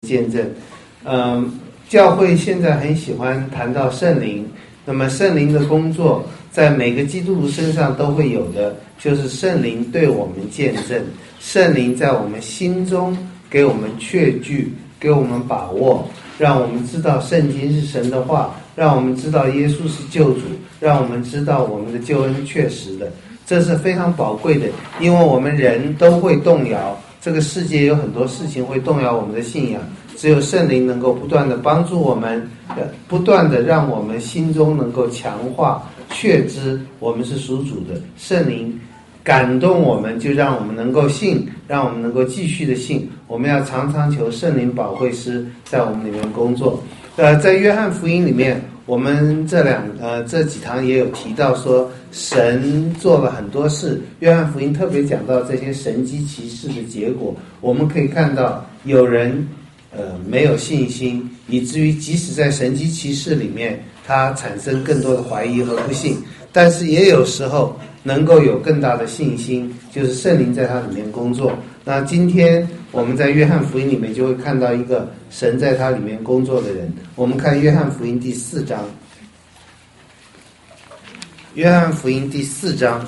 见证。教会现在很喜欢谈到圣灵，那么圣灵的工作在每个基督徒身上都会有的，就是圣灵对我们见证，圣灵在我们心中给我们确据，给我们把握，让我们知道圣经是神的话，让我们知道耶稣是救主，让我们知道我们的救恩确实的，这是非常宝贵的。因为我们人都会动摇，这个世界有很多事情会动摇我们的信仰，只有圣灵能够不断的帮助我们，不断的让我们心中能够强化确知我们是属主的。圣灵感动我们，就让我们能够信，让我们能够继续的信。我们要常常求圣灵保惠师在我们里面工作。在约翰福音里面，我们这几堂也有提到说，神做了很多事。约翰福音特别讲到这些神迹奇事的结果，我们可以看到有人没有信心，以至于即使在神迹奇事里面，他产生更多的怀疑和不信。但是也有时候能够有更大的信心，就是圣灵在他里面工作。那今天我们在约翰福音里面就会看到一个神在他里面工作的人。我们看约翰福音第4章，约翰福音第4章，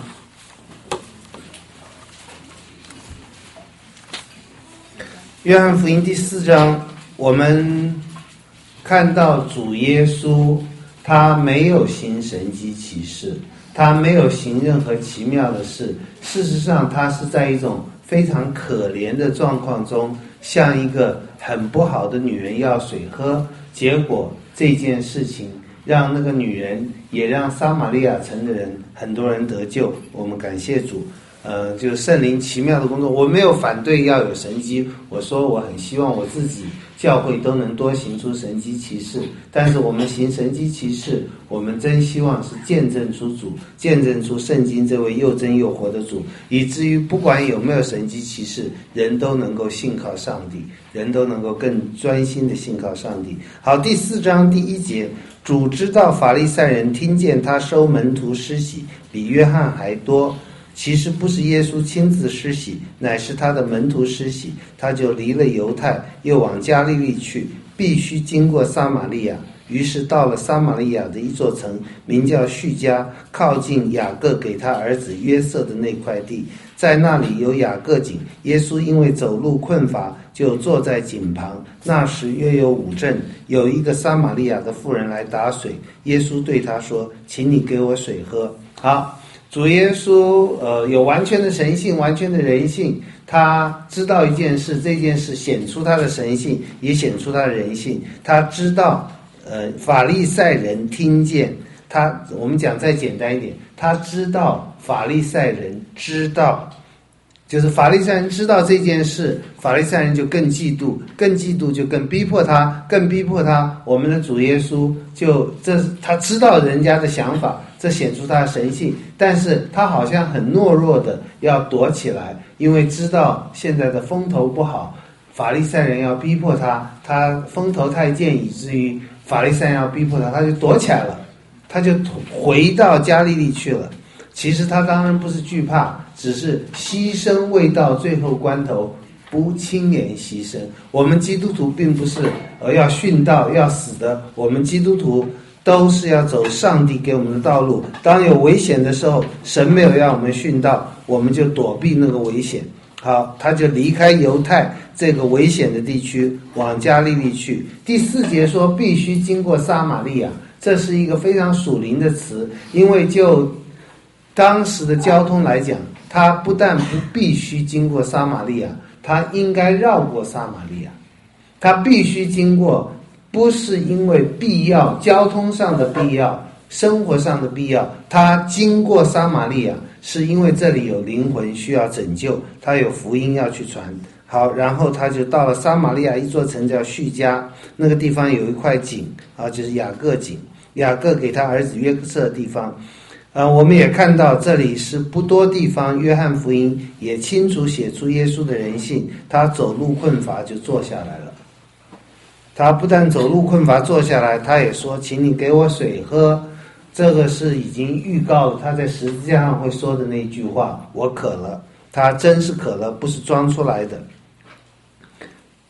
约翰福音第4章，我们看到主耶稣他没有行神迹奇事，他没有行任何奇妙的事，事实上他是在一种非常可怜的状况中，像一个很不好的女人要水喝，结果这件事情让那个女人也让撒玛利亚城的人很多人得救。我们感谢主，就是圣灵奇妙的工作。我没有反对要有神迹，我说我很希望我自己教会都能多行出神迹奇事，但是我们行神迹奇事，我们真希望是见证出主，见证出圣经这位又真又活的主，以至于不管有没有神迹奇事，人都能够信靠上帝，人都能够更专心的信靠上帝。好，第4章第1节，主知道法利赛人听见他收门徒施洗比约翰还多，其实不是耶稣亲自施洗，乃是他的门徒施洗，他就离了犹太，又往加利利去，必须经过撒玛利亚。于是到了撒玛利亚的一座城，名叫叙加，靠近雅各给他儿子约瑟的那块地，在那里有雅各井。耶稣因为走路困乏，就坐在井旁。那时约有午正，有一个撒玛利亚的妇人来打水，耶稣对他说：“请你给我水喝。”好，主耶稣有完全的神性，完全的人性，他知道一件事，这件事显出他的神性，也显出他的人性。他知道法利赛人听见他，我们讲再简单一点，他知道法利赛人知道，就是法利赛人知道这件事，法利赛人就更嫉妒，更嫉妒就更逼迫他，更逼迫他。我们的主耶稣他知道人家的想法，这显出他的神性，但是他好像很懦弱的要躲起来，因为知道现在的风头不好，法利赛人要逼迫他，他风头太健，以至于法利赛人要逼迫他，他就躲起来了，他就回到加利利去了。其实他当然不是惧怕，只是牺牲未到最后关头，不轻言牺牲。我们基督徒并不是要殉道要死的，我们基督徒都是要走上帝给我们的道路。当有危险的时候，神没有让我们殉道，我们就躲避那个危险。好，他就离开犹太这个危险的地区，往加利利去。第4节说必须经过撒玛利亚，这是一个非常属灵的词，因为就当时的交通来讲，他不但不必须经过撒玛利亚，他应该绕过撒玛利亚，他必须经过，不是因为必要，交通上的必要，生活上的必要，他经过撒玛利亚是因为这里有灵魂需要拯救，他有福音要去传。好，然后他就到了撒玛利亚一座城叫叙加，那个地方有一块井啊，就是雅各井，雅各给他儿子约瑟的地方。我们也看到这里是不多地方，约翰福音也清楚写出耶稣的人性，他走路困乏就坐下来了。他不但走路困乏坐下来，他也说请你给我水喝，这个是已经预告了他在十字架上会说的那句话，我渴了。他真是渴了，不是装出来的。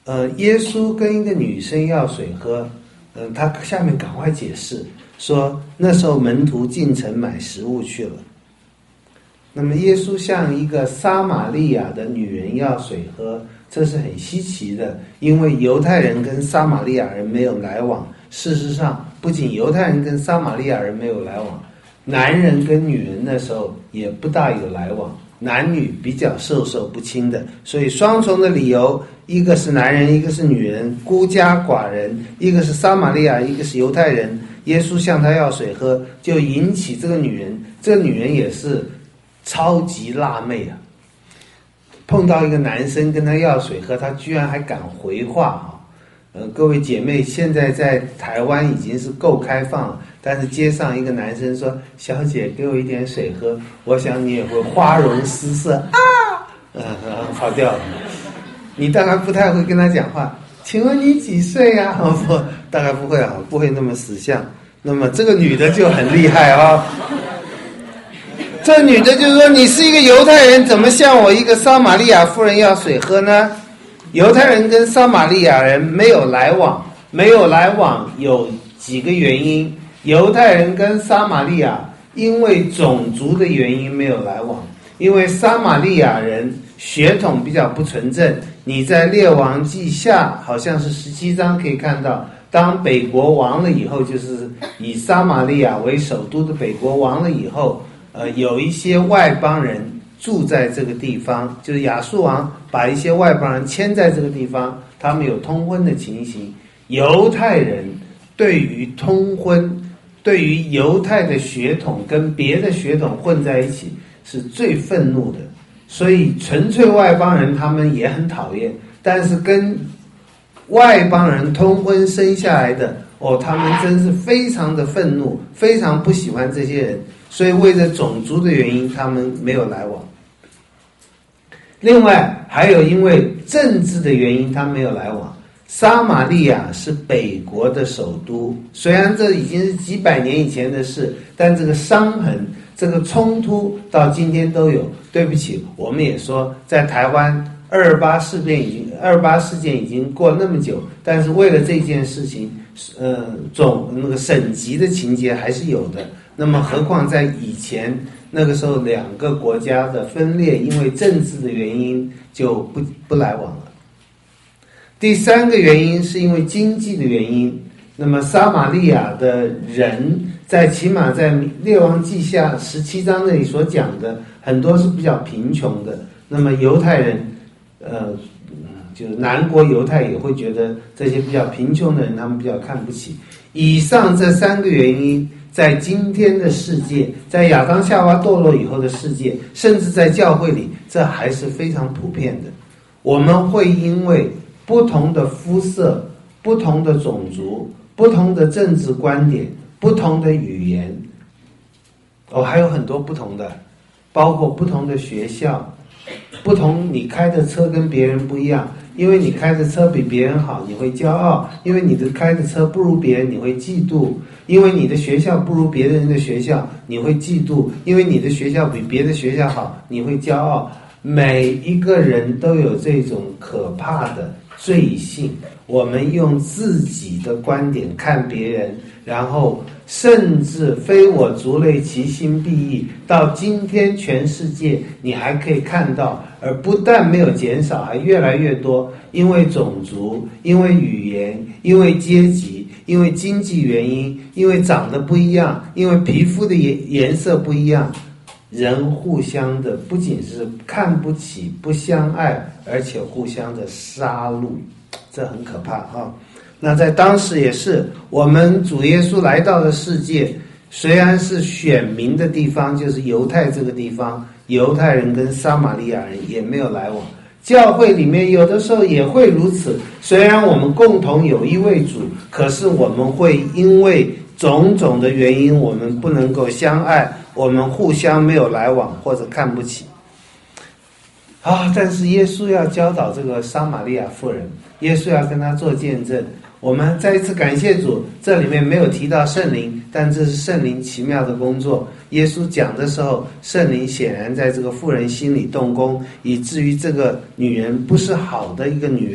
耶稣跟一个女生要水喝，他下面赶快解释说，那时候门徒进城买食物去了。那么耶稣向一个撒玛利亚的女人要水喝，这是很稀奇的，因为犹太人跟撒玛利亚人没有来往。事实上，不仅犹太人跟撒玛利亚人没有来往，男人跟女人那时候也不大有来往，男女比较授受不亲的。所以双重的理由，一个是男人，一个是女人，孤家寡人，一个是撒玛利亚，一个是犹太人。耶稣向他要水喝，就引起这个女人也是超级辣妹啊！碰到一个男生跟他要水喝，他居然还敢回话啊！各位姐妹，现在在台湾已经是够开放了，但是街上一个男生说：“小姐，给我一点水喝。”我想你也会花容失色啊，跑掉了。你大概不太会跟他讲话。请问你几岁呀？不，大概不会啊，不会那么识相。那么这个女的就很厉害啊。这女的就说：“你是一个犹太人，怎么向我一个撒玛利亚妇人要水喝呢？”犹太人跟撒玛利亚人没有来往有几个原因。犹太人跟撒玛利亚因为种族的原因没有来往，因为撒玛利亚人血统比较不纯正。你在列王记下好像是17章可以看到，当北国亡了以后，就是以撒玛利亚为首都的北国亡了以后，有一些外邦人住在这个地方，就是亚述王把一些外邦人迁在这个地方，他们有通婚的情形。犹太人对于通婚，对于犹太的血统跟别的血统混在一起是最愤怒的，所以纯粹外邦人他们也很讨厌，但是跟外邦人通婚生下来的，他们真是非常的愤怒，非常不喜欢这些人，所以为了种族的原因他们没有来往。另外还有因为政治的原因他没有来往。撒玛利亚是北国的首都，虽然这已经是几百年以前的事，但这个伤痕，这个冲突到今天都有。对不起，我们也说在台湾228事件已经过那么久，但是为了这件事情，那个省级的情节还是有的。那么何况在以前那个时候，两个国家的分裂，因为政治的原因就不来往了。第三个原因是因为经济的原因。那么撒玛利亚的人起码在列王记下17章那里所讲的，很多是比较贫穷的。那么犹太人，就是南国犹太也会觉得这些比较贫穷的人他们比较看不起。以上这三个原因，在今天的世界，在亚当夏娃堕落以后的世界，甚至在教会里，这还是非常普遍的。我们会因为不同的肤色、不同的种族、不同的政治观点、不同的语言，还有很多不同的，包括不同的学校，不同你开的车跟别人不一样，因为你开的车比别人好，你会骄傲；因为你的开的车不如别人，你会嫉妒；因为你的学校不如别人的学校，你会嫉妒；因为你的学校比别的学校好，你会骄傲。每一个人都有这种可怕的罪性，我们用自己的观点看别人，然后甚至非我族类，其心必异。到今天全世界你还可以看到，而不但没有减少，还越来越多。因为种族，因为语言，因为阶级，因为经济原因，因为长得不一样，因为皮肤的颜色不一样，人互相的不仅是看不起、不相爱，而且互相的杀戮，这很可怕啊！那在当时也是，我们主耶稣来到的世界，虽然是选民的地方，就是犹太这个地方，犹太人跟撒玛利亚人也没有来往。教会里面有的时候也会如此，虽然我们共同有一位主，可是我们会因为种种的原因，我们不能够相爱，我们互相没有来往或者看不起。但是耶稣要教导这个撒玛利亚妇人，耶稣要跟他做见证。我们再一次感谢主，这里面没有提到圣灵，但这是圣灵奇妙的工作。耶稣讲的时候，圣灵显然在这个妇人心里动工，以至于这个女人不是好的一个女人，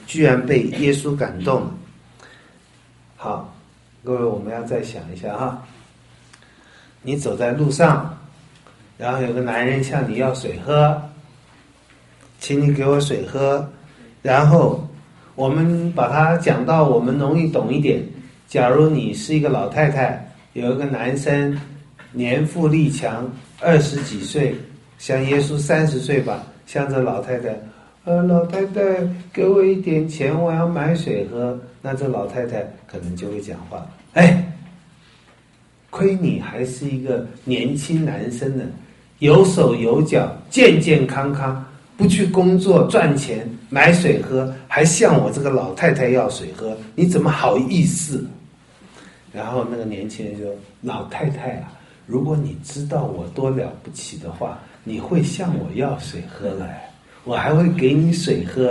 居然被耶稣感动了。好，各位，我们要再想一下哈，你走在路上，然后有个男人向你要水喝，请你给我水喝，然后我们把它讲到我们容易懂一点。假如你是一个老太太，有一个男生年富力强，20几岁，像耶稣30岁吧，向着老太太，老太太给我一点钱，我要买水喝。那这老太太可能就会讲话，亏你还是一个年轻男生呢，有手有脚，健健康康，不去工作赚钱买水喝，还向我这个老太太要水喝，你怎么好意思？然后那个年轻人说，老太太啊，如果你知道我多了不起的话，你会向我要水喝了，我还会给你水喝。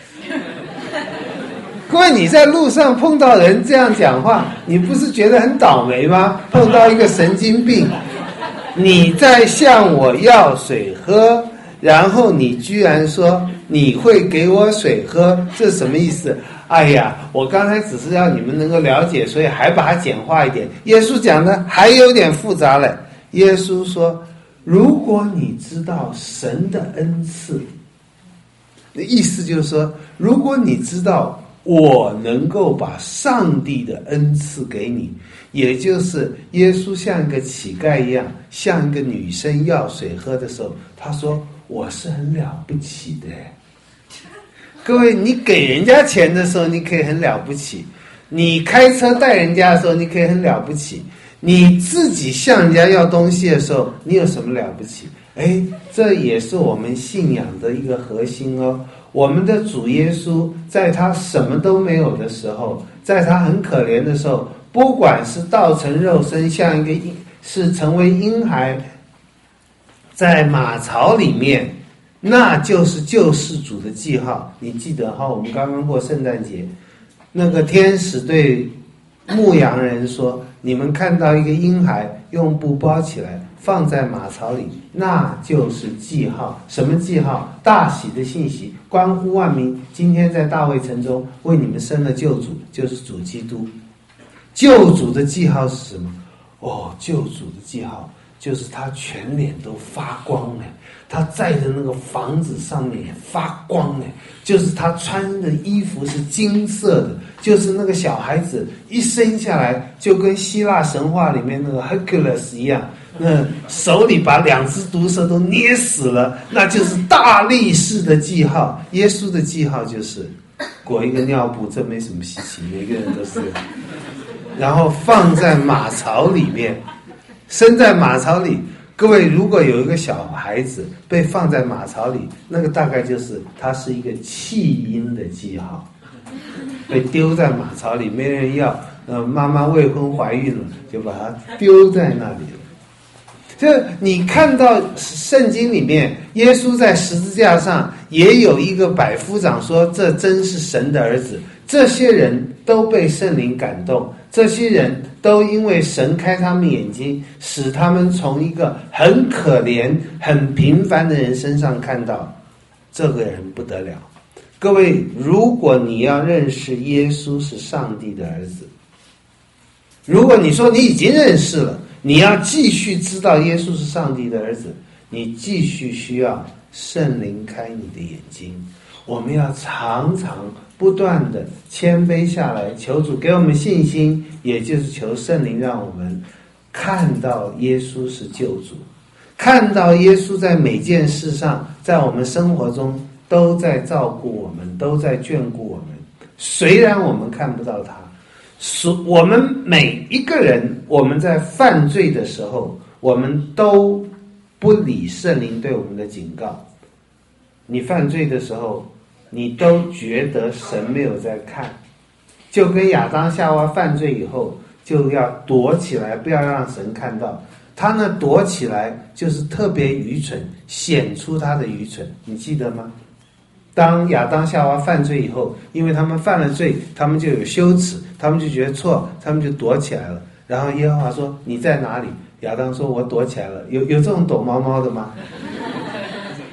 各位，你在路上碰到人这样讲话，你不是觉得很倒霉吗？碰到一个神经病，你在向我要水喝，然后你居然说你会给我水喝，这什么意思？哎呀，我刚才只是让你们能够了解，所以还把它简化一点。耶稣讲的还有点复杂了。耶稣说，如果你知道神的恩赐，意思就是说，如果你知道我能够把上帝的恩赐给你，也就是耶稣像一个乞丐一样，向一个女生要水喝的时候，他说我是很了不起的。各位，你给人家钱的时候你可以很了不起，你开车带人家的时候你可以很了不起，你自己向人家要东西的时候你有什么了不起？这也是我们信仰的一个核心哦。我们的主耶稣在他什么都没有的时候，在他很可怜的时候，不管是道成肉身，像一个是成为婴孩在马槽里面，那就是救世主的记号。你记得哈，我们刚刚过圣诞节，那个天使对牧羊人说，你们看到一个婴孩用布包起来放在马槽里，那就是记号。什么记号？大喜的信息，关乎万民。今天在大卫城中为你们生了救主，就是主基督。救主的记号是什么？救主的记号就是他全脸都发光，他在的那个房子上面也发光，就是他穿的衣服是金色的，就是那个小孩子一生下来就跟希腊神话里面那个 Hercules 一样，那手里把2只毒蛇都捏死了，那就是大力士的记号。耶稣的记号就是裹一个尿布，这没什么稀奇，每个人都是，然后放在马槽里面，生在马槽里。各位，如果有一个小孩子被放在马槽里，那个大概就是他是一个弃婴的记号，被丢在马槽里，没人要，妈妈未婚怀孕了，就把他丢在那里了。就你看到圣经里面，耶稣在十字架上也有一个百夫长说，这真是神的儿子。这些人都被圣灵感动，这些人都因为神开他们眼睛，使他们从一个很可怜很平凡的人身上看到这个人不得了。各位，如果你要认识耶稣是上帝的儿子，如果你说你已经认识了，你要继续知道耶稣是上帝的儿子，你继续需要圣灵开你的眼睛。我们要常常不断的谦卑下来，求主给我们信心，也就是求圣灵让我们看到耶稣是救主，看到耶稣在每件事上，在我们生活中都在照顾我们，都在眷顾我们。虽然我们看不到他，我们每一个人，我们在犯罪的时候，我们都不理圣灵对我们的警告。你犯罪的时候，你都觉得神没有在看，就跟亚当夏娃犯罪以后就要躲起来，不要让神看到。他呢躲起来就是特别愚蠢，显出他的愚蠢，你记得吗？当亚当夏娃犯罪以后，因为他们犯了罪，他们就有羞耻，他们就觉得错，他们就躲起来了。然后耶和华说，你在哪里？亚当说，我躲起来了。有这种躲猫猫的吗？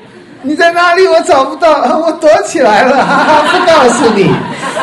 你在哪里？我找不到，我躲起来了，哈哈，不告诉你。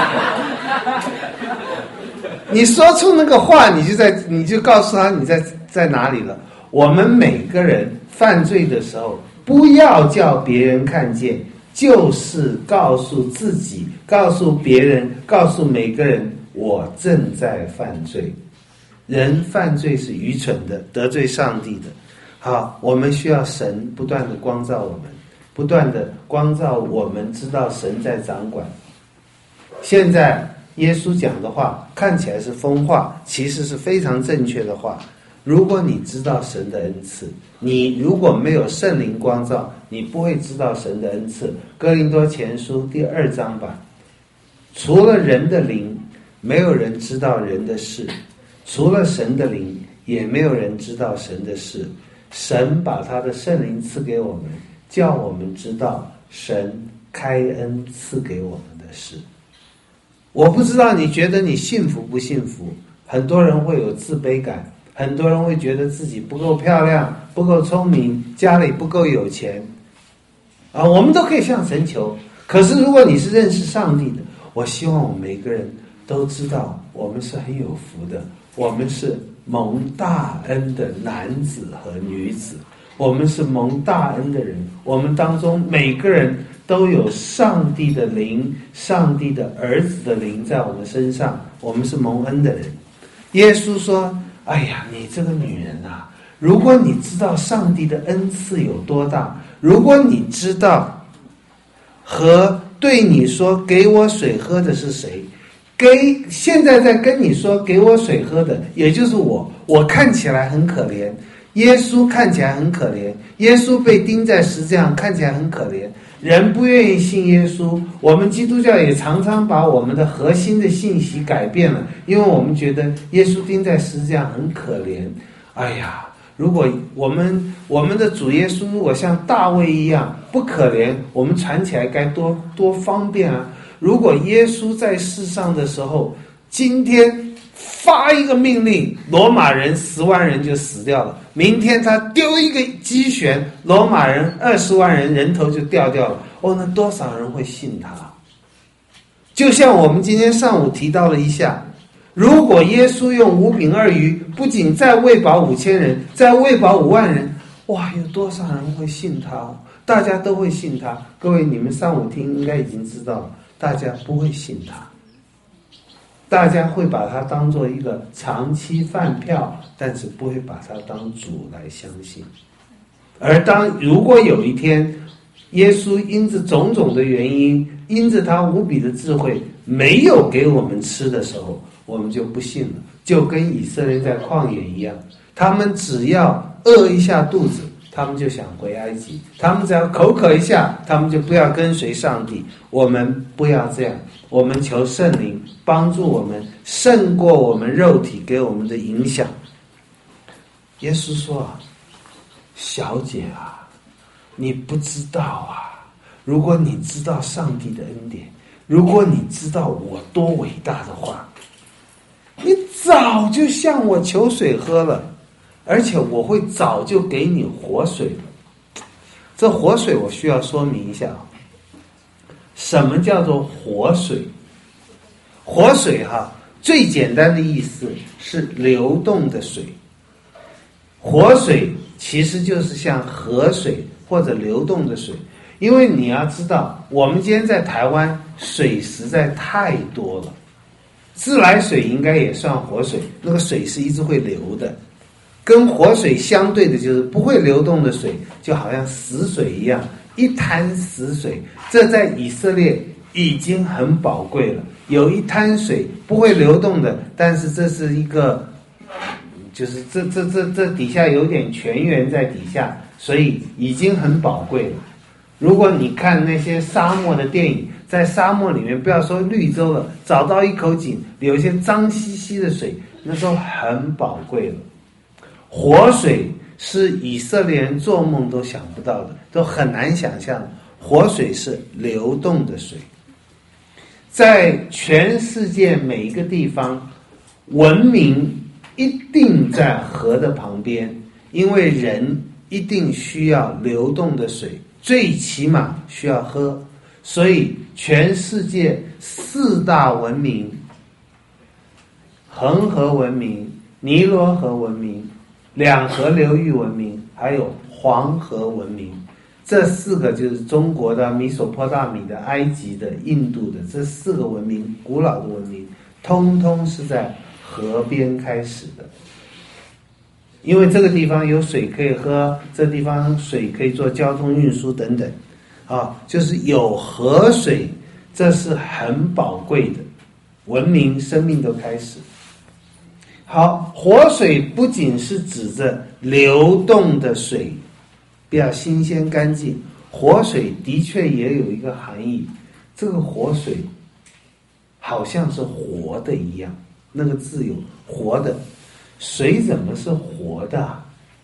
你说出那个话，你就告诉他你在哪里了。我们每个人犯罪的时候，不要叫别人看见，就是告诉自己，告诉别人，告诉每个人，我正在犯罪。人犯罪是愚蠢的，得罪上帝的。好，我们需要神不断的光照我们，不断的光照我们，知道神在掌管。现在耶稣讲的话看起来是疯话，其实是非常正确的话。如果你知道神的恩赐，你如果没有圣灵光照，你不会知道神的恩赐。哥林多前书第2章吧，除了人的灵，没有人知道人的事，除了神的灵，也没有人知道神的事。神把他的圣灵赐给我们，叫我们知道神开恩赐给我们的事。我不知道你觉得你幸福不幸福，很多人会有自卑感，很多人会觉得自己不够漂亮，不够聪明，家里不够有钱我们都可以向神求。可是如果你是认识上帝的，我希望我们每个人都知道我们是很有福的，我们是蒙大恩的男子和女子，我们是蒙大恩的人，我们当中每个人都有上帝的灵，上帝的儿子的灵在我们身上，我们是蒙恩的人。耶稣说，哎呀，你这个女人啊，如果你知道上帝的恩赐有多大，如果你知道和对你说给我水喝的是谁，现在在跟你说给我水喝的也就是我看起来很可怜，耶稣看起来很可怜，耶稣被钉在十字架上看起来很可怜，人不愿意信耶稣。我们基督教也常常把我们的核心的信息改变了，因为我们觉得耶稣钉在十字架上很可怜。哎呀，如果我们的主耶稣如果像大卫一样不可怜，我们传起来该多方便啊！如果耶稣在世上的时候，今天发一个命令，罗马人10万人就死掉了，明天他丢一个机旋，罗马人20万人人头就掉了。那多少人会信他？就像我们今天上午提到了一下，如果耶稣用5饼2鱼，不仅再喂饱5000人，再喂饱5万人，哇，有多少人会信他？大家都会信他。各位，你们上午听应该已经知道了，大家不会信他，大家会把他当做一个长期饭票，但是不会把他当主来相信。而如果有一天耶稣因着种种的原因，因着他无比的智慧没有给我们吃的时候，我们就不信了。就跟以色列在旷野一样，他们只要饿一下肚子，他们就想回埃及，他们只要口渴一下，他们就不要跟随上帝。我们不要这样，我们求圣灵帮助我们胜过我们肉体给我们的影响。耶稣说啊，小姐啊，你不知道啊，如果你知道上帝的恩典，如果你知道我多伟大的话，你早就向我求水喝了，而且我会早就给你活水了。这活水我需要说明一下，什么叫做活水？活水最简单的意思是流动的水。活水其实就是像河水或者流动的水。因为你要知道，我们今天在台湾水实在太多了，自来水应该也算活水，那个水是一直会流的。跟活水相对的就是不会流动的水，就好像死水一样，一滩死水。这在以色列已经很宝贵了，有一滩水不会流动的，但是这是一个，就是这底下有点泉源在底下，所以已经很宝贵了。如果你看那些沙漠的电影，在沙漠里面，不要说绿洲了，找到一口井，有一些脏兮兮的水，那都很宝贵了。活水是以色列人做梦都想不到的，都很难想象。活水是流动的水，在全世界每一个地方，文明一定在河的旁边，因为人一定需要流动的水最起码需要喝。所以全世界4大文明，恒河文明、尼罗河文明、两河流域文明，还有黄河文明，这4个就是中国的、米索坡大米的、埃及的、印度的，这4个文明，古老的文明，通通是在河边开始的。因为这个地方有水可以喝，这地方水可以做交通运输等等，就是有河水，这是很宝贵的，文明生命都开始。好，活水不仅是指着流动的水比较新鲜干净，活水的确也有一个含义，这个活水好像是活的一样，那个字有活的，水怎么是活的啊？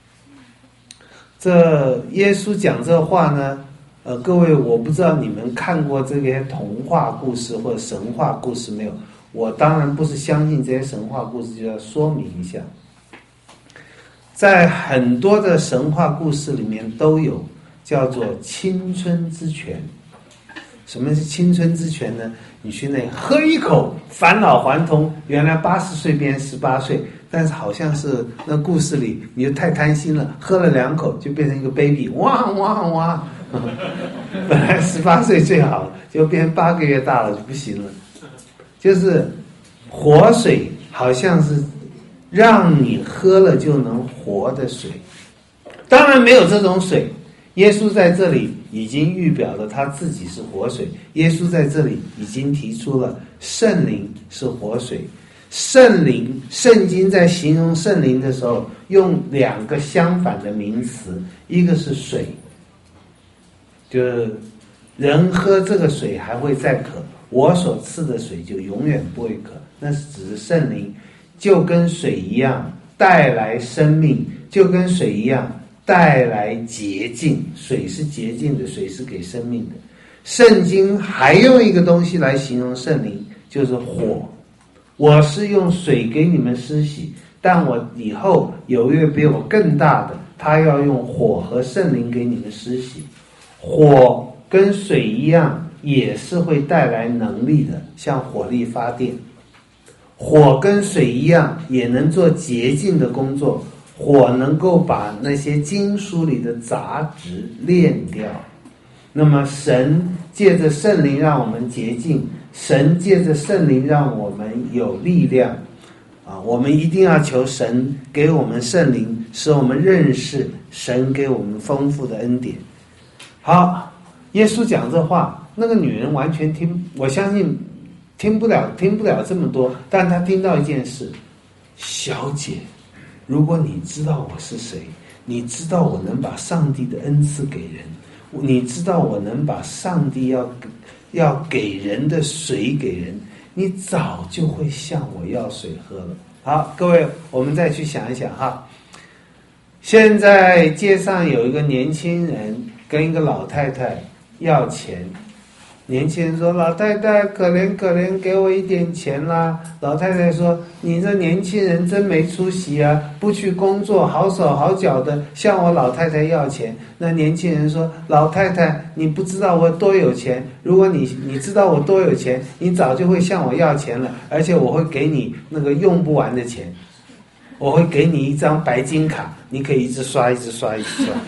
这耶稣讲这话呢，各位，我不知道你们看过这些童话故事或者神话故事没有？我当然不是相信这些神话故事，就要说明一下，在很多的神话故事里面都有叫做青春之泉。什么是青春之泉呢？你去那喝一口，返老还童，原来80岁变18岁，但是好像是那故事里你就太贪心了，喝了2口就变成一个 baby， 哇哇哇！本来18岁最好，就变8个月大了就不行了。就是活水好像是让你喝了就能活的水，当然没有这种水。耶稣在这里已经预表了他自己是活水，耶稣在这里已经提出了圣灵是活水。圣灵，圣经在形容圣灵的时候用2个相反的名词，一个是水，就是人喝这个水还会再渴，我所赐的水就永远不会渴，那是只是圣灵，就跟水一样带来生命，就跟水一样带来洁净，水是洁净的，水是给生命的。圣经还用一个东西来形容圣灵，就是火。我是用水给你们施洗，但我以后有一位比我更大的，他要用火和圣灵给你们施洗。火跟水一样也是会带来能力的，像火力发电。火跟水一样也能做洁净的工作，火能够把那些经书里的杂质炼掉。那么神借着圣灵让我们洁净，神借着圣灵让我们有力量我们一定要求神给我们圣灵，使我们认识神给我们丰富的恩典。好，耶稣讲这话，那个女人完全我相信听不了这么多，但她听到一件事：小姐，如果你知道我是谁，你知道我能把上帝的恩赐给人，你知道我能把上帝要给人的水给人，你早就会向我要水喝了。好，各位，我们再去想一想哈。现在街上有一个年轻人跟一个老太太要钱，年轻人说：“老太太，可怜可怜，给我一点钱啦。”老太太说：“你这年轻人真没出息啊，不去工作，好手好脚的向我老太太要钱。”那年轻人说：“老太太，你不知道我多有钱，如果你知道我多有钱，你早就会向我要钱了，而且我会给你那个用不完的钱，我会给你一张白金卡，你可以一直刷一直刷一直刷。”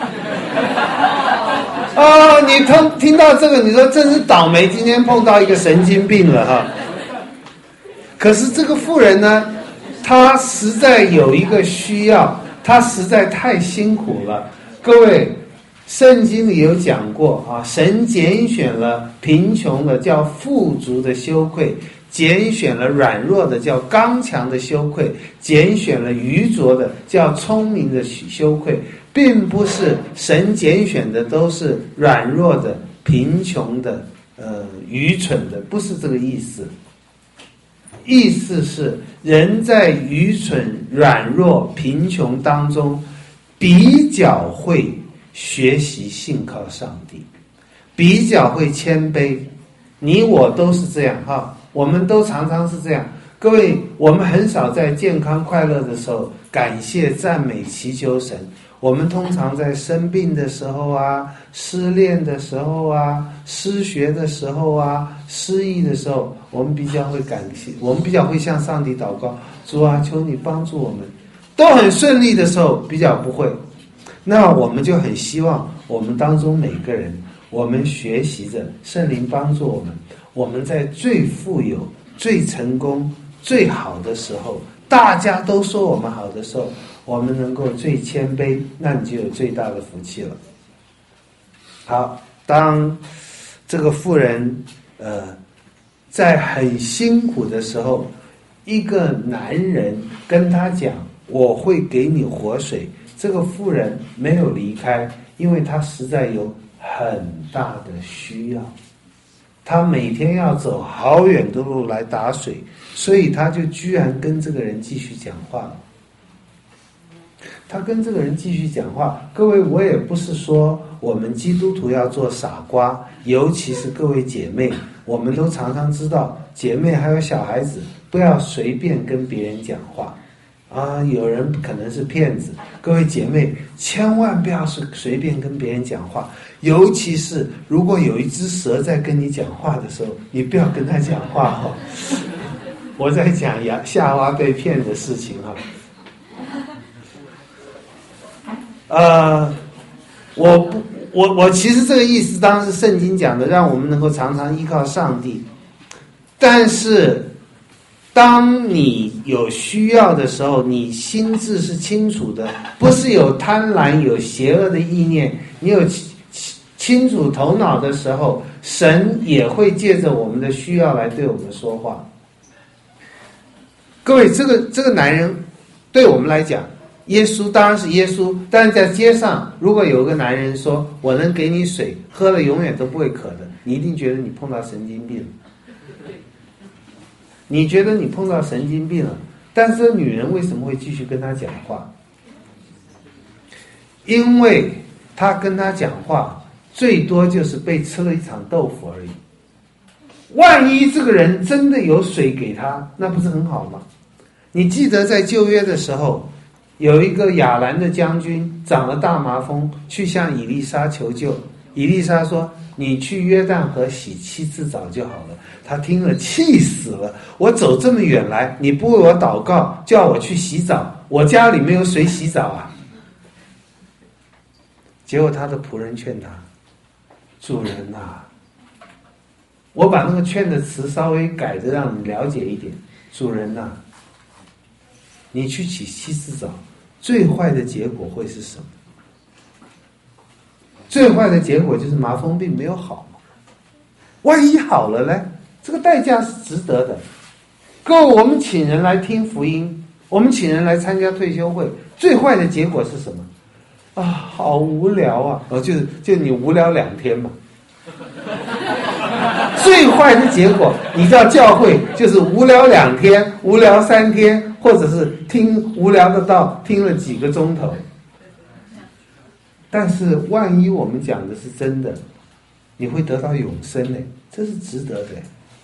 你听到这个，你说真是倒霉，今天碰到一个神经病了哈。可是这个妇人呢，她实在有一个需要，她实在太辛苦了。各位，圣经里有讲过神拣选了贫穷的叫富足的羞愧，拣选了软弱的叫刚强的羞愧，拣选了愚拙的叫聪明的羞愧，并不是神拣选的都是软弱的、贫穷的、愚蠢的，不是这个意思。意思是人在愚蠢、软弱、贫穷当中比较会学习信靠上帝，比较会谦卑。你我都是这样哈，我们都常常是这样。各位，我们很少在健康快乐的时候感谢赞美祈求神， 我们通常在生病的时候啊、失恋的时候啊、失学的时候啊、失意的时候，我们比较会感谢，我们比较会向上帝祷告，主啊，求你帮助我们。都很顺利的时候比较不会，那我们就很希望我们当中每个人，我们学习着圣灵帮助我们，我们在最富有、最成功、最好的时候，大家都说我们好的时候，我们能够最谦卑，那你就有最大的福气了。好，当这个妇人在很辛苦的时候，一个男人跟他讲，我会给你活水。这个妇人没有离开，因为他实在有很大的需要，他每天要走好远的路来打水，所以他就居然跟这个人继续讲话了。他跟这个人继续讲话，各位，我也不是说我们基督徒要做傻瓜，尤其是各位姐妹，我们都常常知道，姐妹还有小孩子，不要随便跟别人讲话啊。有人可能是骗子，各位姐妹千万不要随便跟别人讲话，尤其是如果有一只蛇在跟你讲话的时候，你不要跟他讲话哦。我在讲夏娃被骗的事情哈。我其实这个意思当然是圣经讲的，让我们能够常常依靠上帝。但是当你有需要的时候，你心智是清楚的，不是有贪婪有邪恶的意念，你有清楚头脑的时候，神也会借着我们的需要来对我们说话。各位，这个男人对我们来讲，耶稣当然是耶稣，但是在街上如果有个男人说我能给你水，喝了永远都不会渴的，你一定觉得你碰到神经病了，你觉得你碰到神经病了。但是这女人为什么会继续跟他讲话？因为他跟他讲话最多就是被吃了一场豆腐而已，万一这个人真的有水给他，那不是很好吗？你记得在旧约的时候，有一个亚兰的将军长了大麻风，去向以利沙求救。以利沙说，你去约旦河洗7次澡就好了。他听了气死了，我走这么远来，你不为我祷告，叫我去洗澡，我家里没有水洗澡啊。结果他的仆人劝他，主人啊，我把那个劝的词稍微改的让你了解一点，主人啊，你去洗7次澡，最坏的结果会是什么？最坏的结果就是麻风病没有好嘛。万一好了呢？这个代价是值得的。各位，我们请人来听福音，我们请人来参加退休会，最坏的结果是什么？啊，好无聊啊！就你无聊2天嘛。最坏的结果，你到教会就是无聊2天，无聊3天，或者是听无聊的道，听了几个钟头。但是万一我们讲的是真的，你会得到永生呢，这是值得的。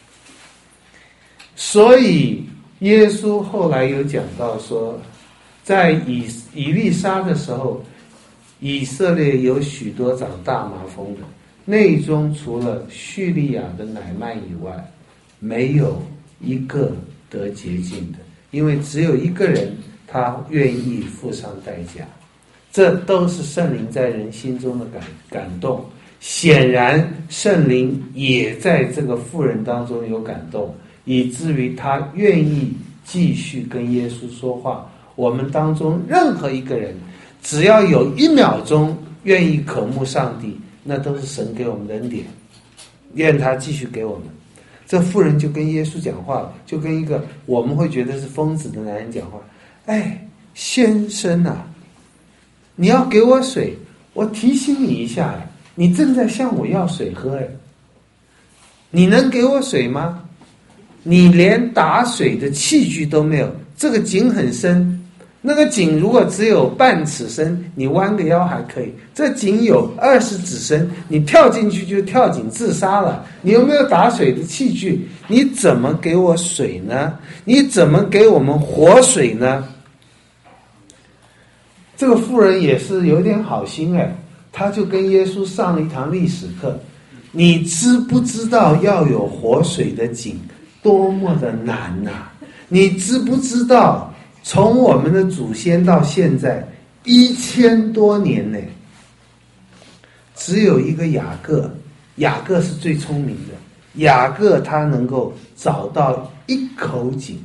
所以耶稣后来有讲到说，在以利沙的时候，以色列有许多长大麻风的，内中除了叙利亚的乃縵以外，没有一个得洁净的，因为只有一个人他愿意付上代价。这都是圣灵在人心中的感动。显然圣灵也在这个妇人当中有感动，以至于他愿意继续跟耶稣说话。我们当中任何一个人，只要有1秒钟愿意渴慕上帝，那都是神给我们的恩典，愿他继续给我们。这妇人就跟耶稣讲话了，就跟一个我们会觉得是疯子的男人讲话。哎，先生啊，你要给我水，我提醒你一下，你正在向我要水喝，你能给我水吗？你连打水的器具都没有，这个井很深，那个井如果只有半尺深，你弯个腰还可以，这井有20指深，你跳进去就跳井自杀了。你有没有打水的器具？你怎么给我水呢？你怎么给我们活水呢？ 这个妇人也是有点好心哎，他就跟耶稣上了一堂历史课。你知不知道要有活水的井多么的难啊？你知不知道从我们的祖先到现在1000多年呢，只有一个雅各，雅各是最聪明的，雅各他能够找到一口井，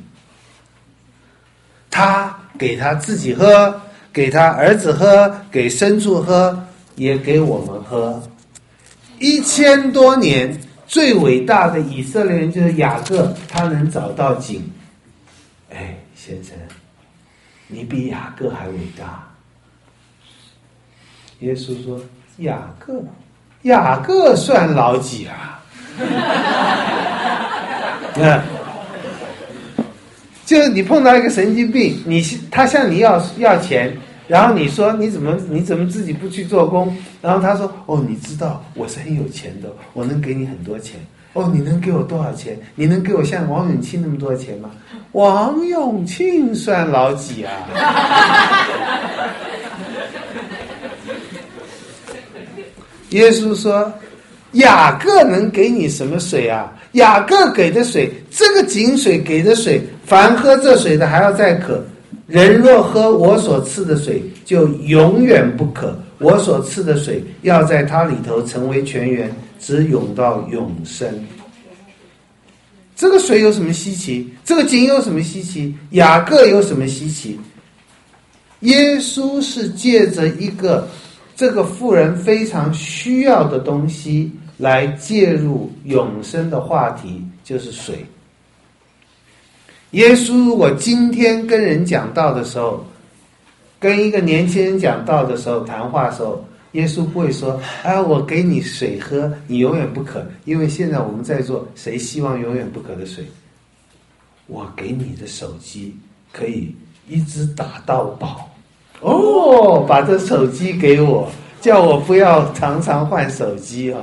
他给他自己喝，给他儿子喝，给牲畜喝，也给我们喝。1000多年最伟大的以色列人就是雅各，他能找到井。哎，先生，你比雅各还伟大。耶稣说，雅各算老几啊？就是你碰到一个神经病，他向你要钱，然后你说你怎么自己不去做工？然后他说，哦，你知道我是很有钱的，我能给你很多钱。哦，你能给我多少钱？你能给我像王永庆那么多钱吗？王永庆算老几啊？耶稣说，雅各能给你什么水啊？雅各给的水，这个井水给的水，凡喝这水的还要再渴。人若喝我所赐的水，就永远不渴。我所赐的水要在它里头成为泉源，直涌到永生。这个水有什么稀奇？这个井有什么稀奇？雅各有什么稀奇？耶稣是借着这个妇人非常需要的东西来介入永生的话题，就是水。耶稣如果今天跟人讲道的时候，跟一个年轻人讲道的时候，谈话的时候，耶稣不会说，我给你水喝，你永远不渴，因为现在我们在做谁希望永远不渴的水？我给你的手机可以一直打到饱。哦，把这手机给我，叫我不要常常换手机啊！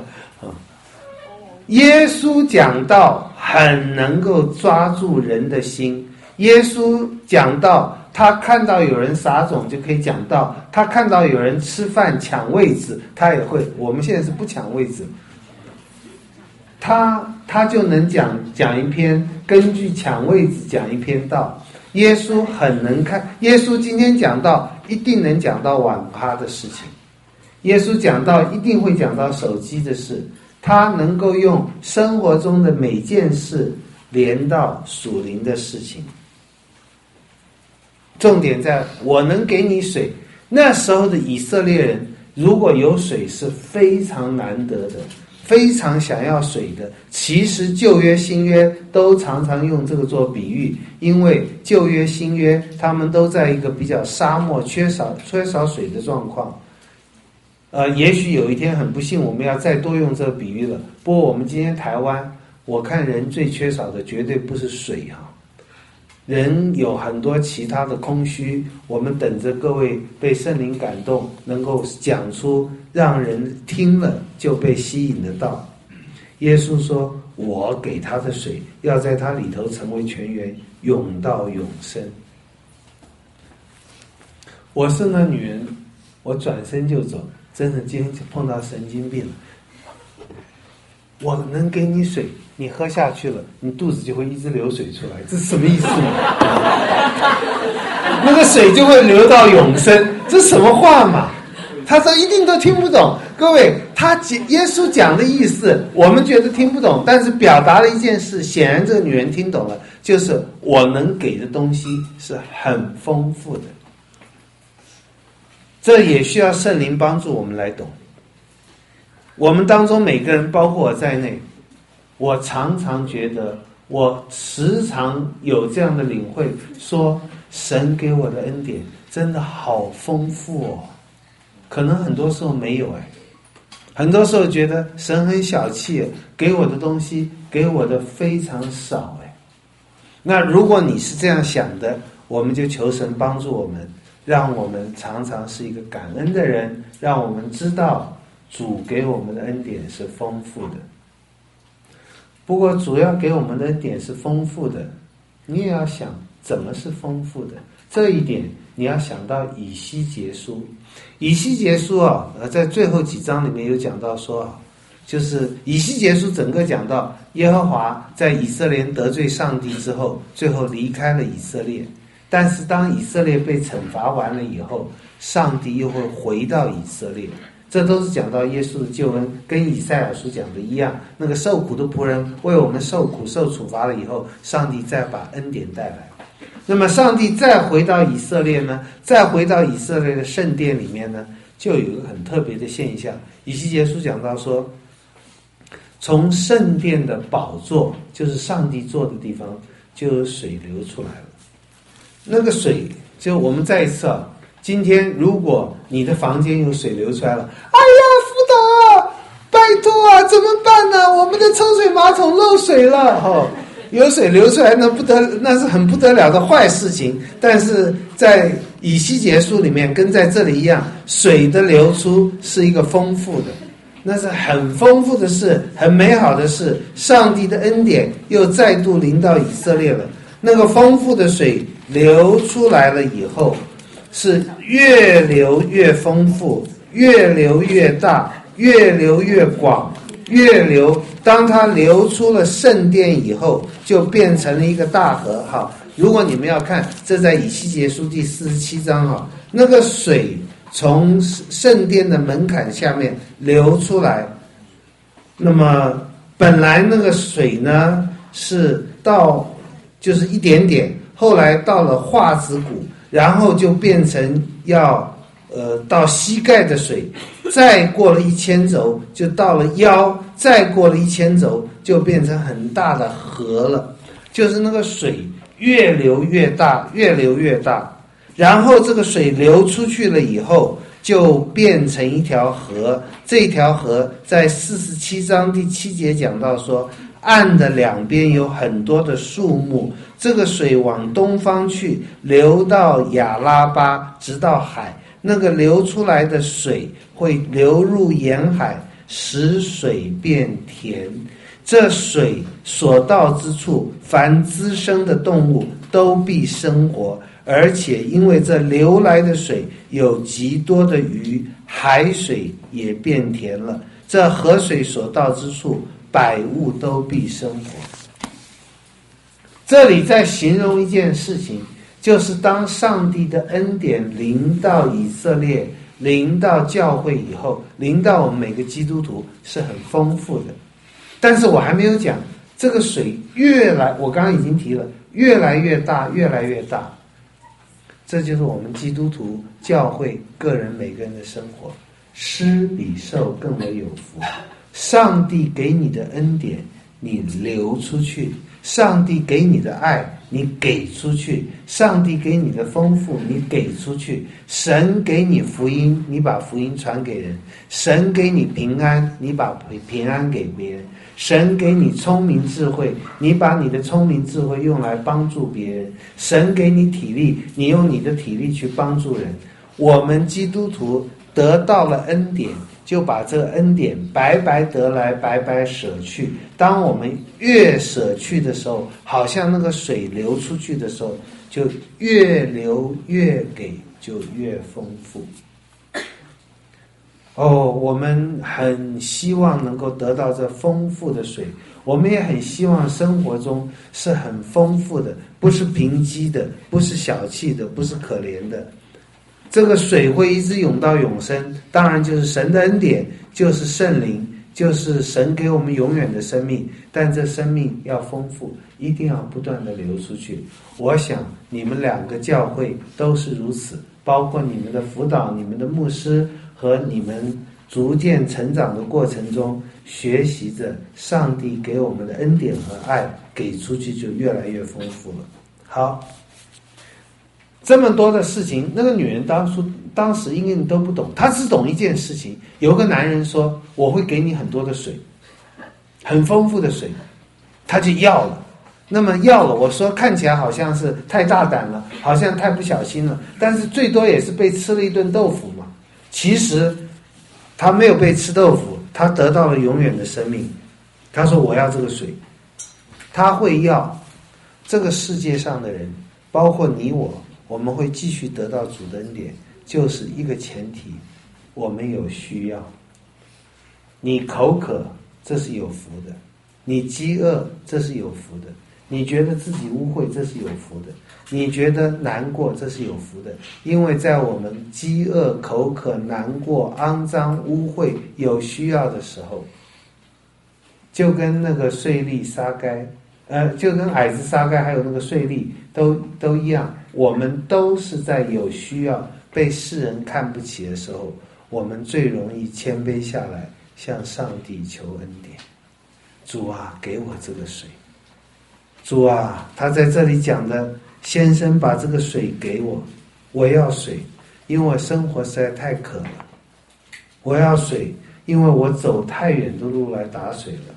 耶稣讲道很能够抓住人的心。耶稣讲道，他看到有人撒种就可以讲道，他看到有人吃饭抢位置，他也会。我们现在是不抢位置，他就能讲一篇，根据抢位置讲一篇道。耶稣很能看，耶稣今天讲道一定能讲到网咖的事情，耶稣讲道一定会讲到手机的事，他能够用生活中的每件事连到属灵的事情。重点在我能给你水。那时候的以色列人如果有水是非常难得的，非常想要水的。其实旧约新约都常常用这个做比喻，因为旧约新约他们都在一个比较沙漠缺少水的状况。也许有一天很不幸我们要再多用这个比喻了，不过我们今天台湾，我看人最缺少的绝对不是水人有很多其他的空虚，我们等着各位被圣灵感动，能够讲出让人听了就被吸引的道。耶稣说，我给他的水要在他里头成为泉源，涌到永生。我是那女人，我转身就走，真的今天碰到神经病了。我能给你水，你喝下去了，你肚子就会一直流水出来，这是什么意思？那个水就会流到永生，这什么话嘛？他说一定都听不懂。各位，耶稣讲的意思我们觉得听不懂，但是表达了一件事，显然这个女人听懂了，就是我能给的东西是很丰富的。这也需要圣灵帮助我们来懂。我们当中每个人，包括我在内，我常常觉得，我时常有这样的领会，说神给我的恩典真的好丰富哦。可能很多时候没有很多时候觉得神很小气，给我的东西给我的非常少那如果你是这样想的，我们就求神帮助我们，让我们常常是一个感恩的人，让我们知道主给我们的恩典是丰富的。不过主要给我们的恩典是丰富的，你也要想怎么是丰富的？这一点你要想到以西结书。以西结书在最后几章里面有讲到说就是以西结书整个讲到耶和华在以色列得罪上帝之后，最后离开了以色列。但是当以色列被惩罚完了以后，上帝又会回到以色列。这都是讲到耶稣的救恩，跟以赛亚书讲的一样，那个受苦的仆人为我们受苦受处罚了以后，上帝再把恩典带来。那么上帝再回到以色列呢，再回到以色列的圣殿里面呢，就有一个很特别的现象。以西结书讲到说，从圣殿的宝座，就是上帝坐的地方，就有水流出来了。那个水，就我们再一次今天如果你的房间有水流出来了，哎呀，辅导拜托怎么办呢？我们的抽水马桶漏水了有水流出来那是很不得了的坏事情。但是在以西结书里面跟在这里一样，水的流出是一个丰富的，那是很丰富的事，很美好的事。上帝的恩典又再度临到以色列了。那个丰富的水流出来了以后，是越流越丰富，越流越大，越流越广，越流，当它流出了圣殿以后，就变成了一个大河。如果你们要看，这在以西结书第47章那个水从圣殿的门槛下面流出来，那么本来那个水呢是到就是一点点，后来到了化子谷，然后就变成要到膝盖的水，再过了1000肘就到了腰，再过了1000肘就变成很大的河了。就是那个水越流越大，越流越大，然后这个水流出去了以后，就变成一条河。这条河在47章第7节讲到说，岸的两边有很多的树木，这个水往东方去，流到亚拉巴，直到海。那个流出来的水会流入沿海，使水变甜。这水所到之处，凡滋生的动物都必生活，而且因为这流来的水有极多的鱼，海水也变甜了。这河水所到之处，百物都必生活。这里在形容一件事情，就是当上帝的恩典临到以色列，临到教会以后，临到我们每个基督徒是很丰富的。但是我还没有讲，这个水我刚刚已经提了，越来越大，越来越大。这就是我们基督徒教会个人每个人的生活，施比受更为有福。上帝给你的恩典你流出去，上帝给你的爱你给出去，上帝给你的丰富你给出去，神给你福音你把福音传给人，神给你平安你把平安给别人，神给你聪明智慧你把你的聪明智慧用来帮助别人，神给你体力你用你的体力去帮助人。我们基督徒得到了恩典，就把这个恩典白白得来，白白舍去。当我们越舍去的时候，好像那个水流出去的时候，就越流越给，就越丰富。我们很希望能够得到这丰富的水，我们也很希望生活中是很丰富的，不是贫瘠的，不是小气的，不是可怜的。这个水会一直涌到永生，当然就是神的恩典，就是圣灵，就是神给我们永远的生命。但这生命要丰富，一定要不断的流出去。我想你们两个教会都是如此，包括你们的辅导，你们的牧师和你们逐渐成长的过程中，学习着上帝给我们的恩典和爱，给出去就越来越丰富了。好，这么多的事情，那个女人当时因为你都不懂，她只懂一件事情，有个男人说我会给你很多的水，很丰富的水，她就要了。那么要了，我说看起来好像是太大胆了，好像太不小心了，但是最多也是被吃了一顿豆腐嘛。其实他没有被吃豆腐，他得到了永远的生命。他说我要这个水，他会要。这个世界上的人包括你我们会继续得到主的恩典，就是一个前提，我们有需要。你口渴，这是有福的；你饥饿，这是有福的；你觉得自己污秽，这是有福的；你觉得难过，这是有福的。因为在我们饥饿、口渴、难过、肮脏、污秽、有需要的时候，就跟那个税吏撒该，就跟矮子撒该还有那个税吏都一样，我们都是在有需要、被世人看不起的时候，我们最容易谦卑下来，向上帝求恩典。主啊，给我这个水。主啊，他在这里讲的，先生把这个水给我，我要水，因为我生活实在太渴了。我要水，因为我走太远的路来打水了。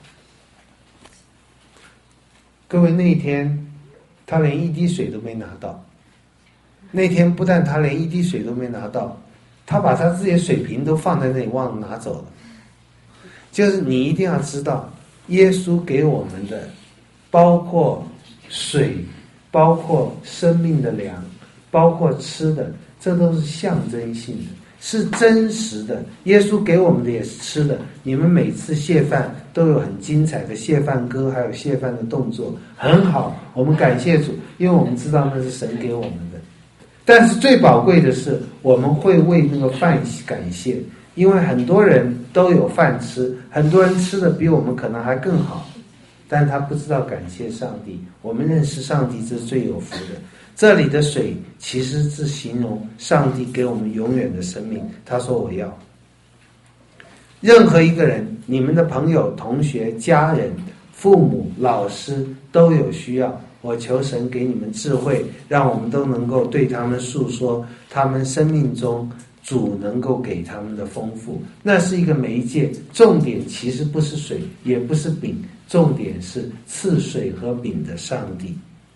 各位，那一天他连一滴水都没拿到。那天不但他连一滴水都没拿到，他把他自己的水瓶都放在那里忘了拿走了。就是你一定要知道，耶稣给我们的包括水，包括生命的粮，包括吃的，这都是象征性的，是真实的。耶稣给我们的也是吃的。你们每次谢饭都有很精彩的谢饭歌，还有谢饭的动作，很好，我们感谢主，因为我们知道那是神给我们的。但是最宝贵的是，我们会为那个饭感谢，因为很多人都有饭吃，很多人吃的比我们可能还更好，但他不知道感谢上帝。我们认识上帝，这是最有福的。这里的水其实是形容上帝给我们永远的生命。他说我要。任何一个人，你们的朋友、同学、家人、父母、老师都有需要，我求神给你们智慧，让我们都能够对他们诉说他们生命中主能够给他们的丰富。那是一个媒介，重点其实不是水，也不是饼，重点是赐水和饼的上帝。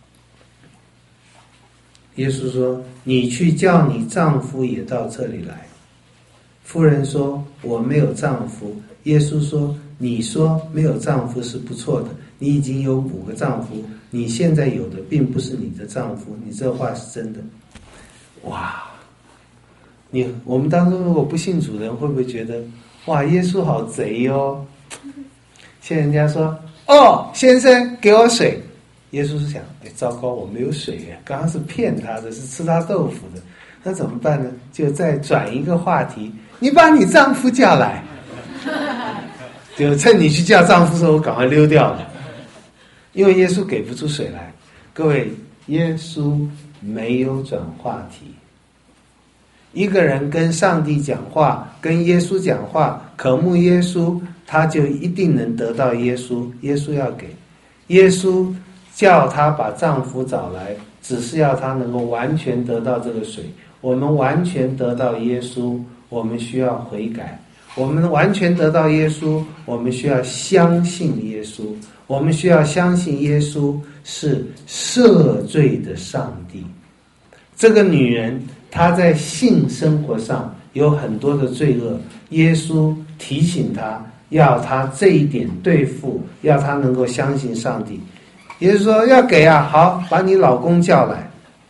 耶稣说，你去叫你丈夫也到这里来。妇人说，我没有丈夫。耶稣说，你说没有丈夫是不错的，你已经有5个丈夫，你现在有的并不是你的丈夫，你这话是真的。哇，我们当中如果不信主的人会不会觉得，哇，耶稣好贼哦。现在人家说，哦，先生给我水，耶稣是想，糟糕，我没有水耶，刚刚是骗他的，是吃他豆腐的，那怎么办呢？就再转一个话题，你把你丈夫叫来，就趁你去叫丈夫的时候，我赶快溜掉了。因为耶稣给不出水来。各位，耶稣没有转话题。一个人跟上帝讲话，跟耶稣讲话，渴慕耶稣，他就一定能得到耶稣。耶稣要给，耶稣叫他把丈夫找来，只是要他能够完全得到这个水。我们完全得到耶稣，我们需要悔改。我们完全得到耶稣，我们需要相信耶稣。我们需要相信耶稣是赦罪的上帝。这个女人她在性生活上有很多的罪恶，耶稣提醒她，要她这一点对付，要她能够相信上帝。耶稣说要给啊，好，把你老公叫来。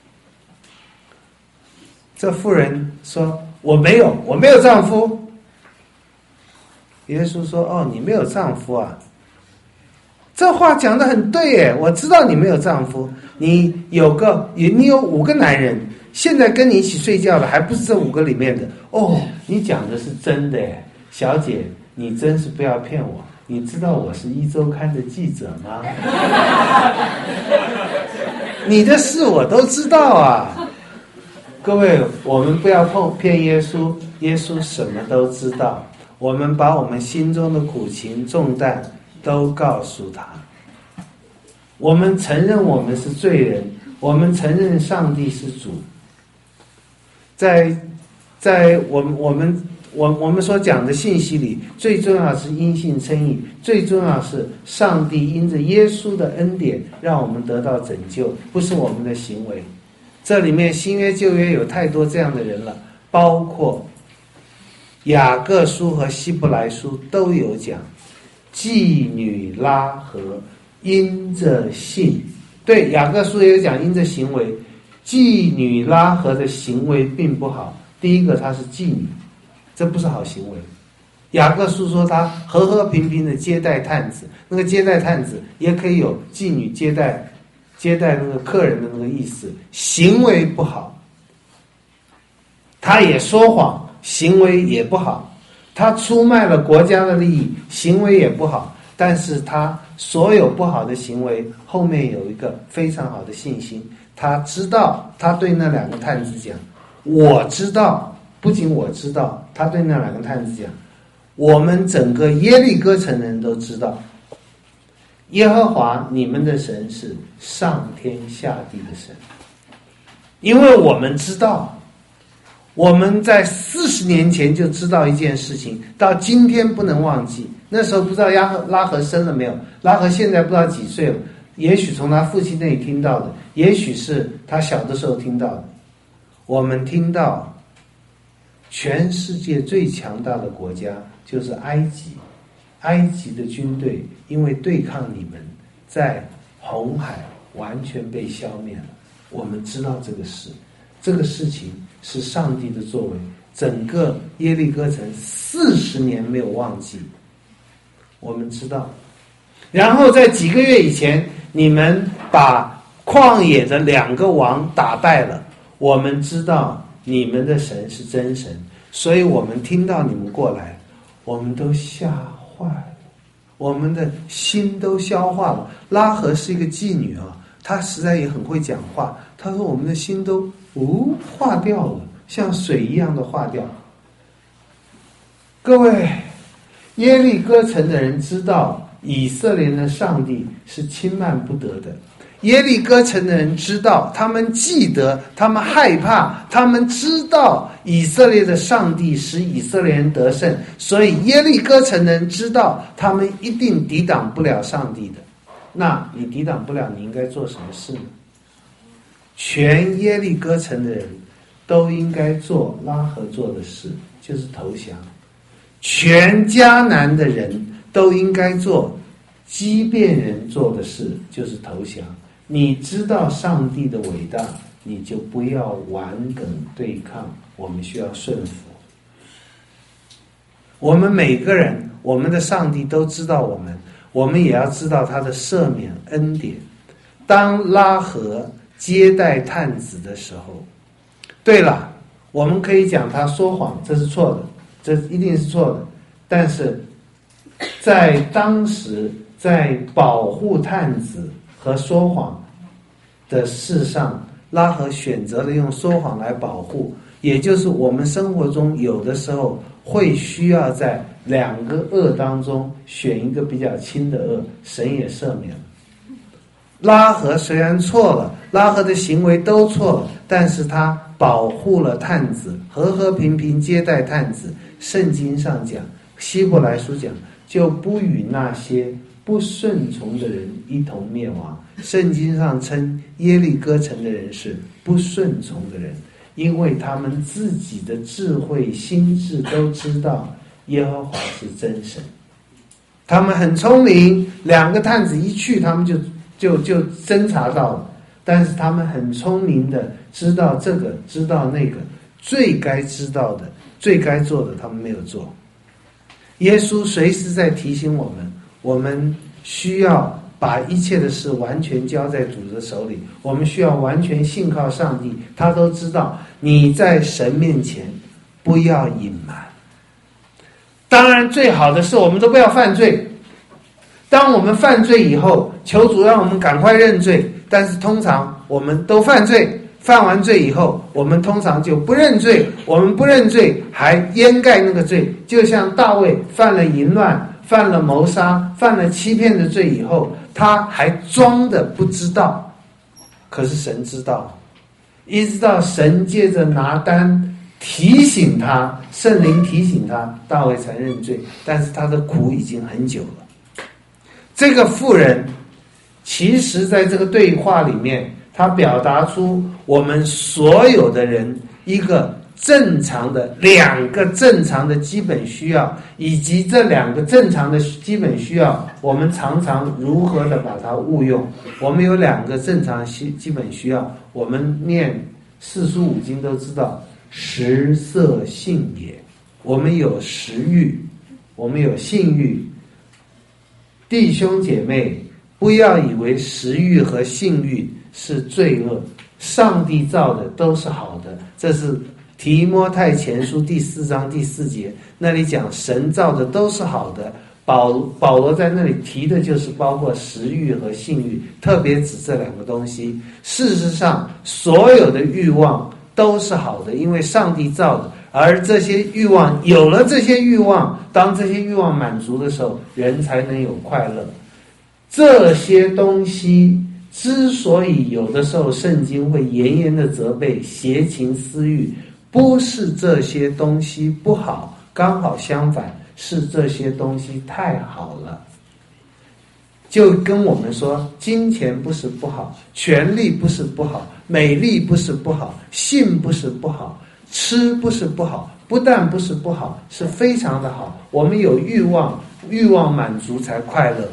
这妇人说我没有丈夫。耶稣说哦，你没有丈夫啊，这话讲得很对耶，我知道你没有丈夫，你有5个男人，现在跟你一起睡觉的还不是这5个里面的。哦，你讲的是真的耶，小姐，你真是不要骗我，你知道我是1周刊的记者吗？你的事我都知道啊。各位，我们不要骗耶稣，耶稣什么都知道。我们把我们心中的苦情重担都告诉他。我们承认我们是罪人，我们承认上帝是主。在我们所讲的信息里，最重要是因信称义，最重要是上帝因着耶稣的恩典让我们得到拯救，不是我们的行为。这里面新约旧约有太多这样的人了，包括雅各书和希伯来书都有讲，妓女拉合因着信，对，雅各书也有讲因着行为， 妓女拉合的行为并不好。第一个，她是妓女，这不是好行为。雅各书说他和和平平的接待探子，那个接待探子也可以有妓女接待那个客人的那个意思，行为不好。他也说谎，行为也不好。他出卖了国家的利益，行为也不好。但是他所有不好的行为后面有一个非常好的信心，他知道，他对那两个探子讲，我知道，不仅我知道，他对那两个探子讲，我们整个耶利哥城人都知道，耶和华你们的神是上天下地的神。因为我们知道，我们在40年前就知道一件事情，到今天不能忘记。那时候不知道拉合生了没有，拉合现在不知道几岁了，也许从他父亲那里听到的，也许是他小的时候听到的。我们听到全世界最强大的国家就是埃及，埃及的军队因为对抗你们，在红海完全被消灭了。我们知道这个事，这个事情是上帝的作为，整个耶利哥城40年没有忘记，我们知道。然后在几个月以前，你们把旷野的2个王打败了，我们知道你们的神是真神，所以我们听到你们过来，我们都吓坏了，我们的心都消化了。拉合是一个妓女啊，她实在也很会讲话，她说我们的心都化掉了，像水一样的化掉。各位，耶利哥城的人知道以色列的上帝是轻慢不得的，耶利哥城的人知道，他们记得，他们害怕，他们知道以色列的上帝使以色列人得胜，所以耶利哥城的人知道他们一定抵挡不了上帝的。那你抵挡不了，你应该做什么事呢？全耶利哥城的人都应该做拉合做的事，就是投降。全迦南的人都应该做基遍人做的事，就是投降。你知道上帝的伟大，你就不要顽梗对抗，我们需要顺服。我们每个人，我们的上帝都知道我们也要知道他的赦免恩典。当拉合接待探子的时候，对了，我们可以讲他说谎，这是错的，这一定是错的。但是在当时，在保护探子和说谎的事上，拉合选择了用说谎来保护，也就是我们生活中有的时候会需要在2个恶当中选一个比较轻的恶，神也赦免了。拉合虽然错了，拉合的行为都错了，但是他保护了探子，和和平平接待探子。圣经上讲，希伯来书讲，就不与那些不顺从的人一同灭亡。圣经上称耶利哥城的人是不顺从的人，因为他们自己的智慧心智都知道耶和华是真神。他们很聪明，2个探子一去，他们就侦查到了，但是他们很聪明的知道这个知道那个，最该知道的最该做的他们没有做。耶稣随时在提醒我们需要把一切的事完全交在主的手里，我们需要完全信靠上帝，他都知道。你在神面前不要隐瞒。当然最好的是我们都不要犯罪，当我们犯罪以后，求主让我们赶快认罪，但是通常我们都犯罪，犯完罪以后，我们通常就不认罪，我们不认罪还掩盖那个罪，就像大卫犯了淫乱，犯了谋杀，犯了欺骗的罪以后，他还装的不知道，可是神知道，一直到神借着拿单提醒他，圣灵提醒他，大卫才认罪，但是他的苦已经很久了。这个妇人其实在这个对话里面，他表达出我们所有的人一个正常的两个正常的基本需要，以及这两个正常的基本需要，我们常常如何的把它误用。我们有两个正常基本需要，我们念四书五经都知道，食色性也。我们有食欲，我们有性欲。弟兄姐妹，不要以为食欲和性欲是罪恶，上帝造的都是好的。这是提摩太前书第4章第4节，那里讲神造的都是好的。保罗在那里提的就是包括食欲和性欲，特别指这两个东西。事实上，所有的欲望都是好的，因为上帝造的。而这些欲望，有了这些欲望，当这些欲望满足的时候，人才能有快乐。这些东西之所以有的时候圣经会严严的责备邪情私欲，不是这些东西不好，刚好相反，是这些东西太好了。就跟我们说，金钱不是不好，权力不是不好，美丽不是不好，性不是不好，吃不是不好，不但不是不好，是非常的好。我们有欲望，欲望满足才快乐。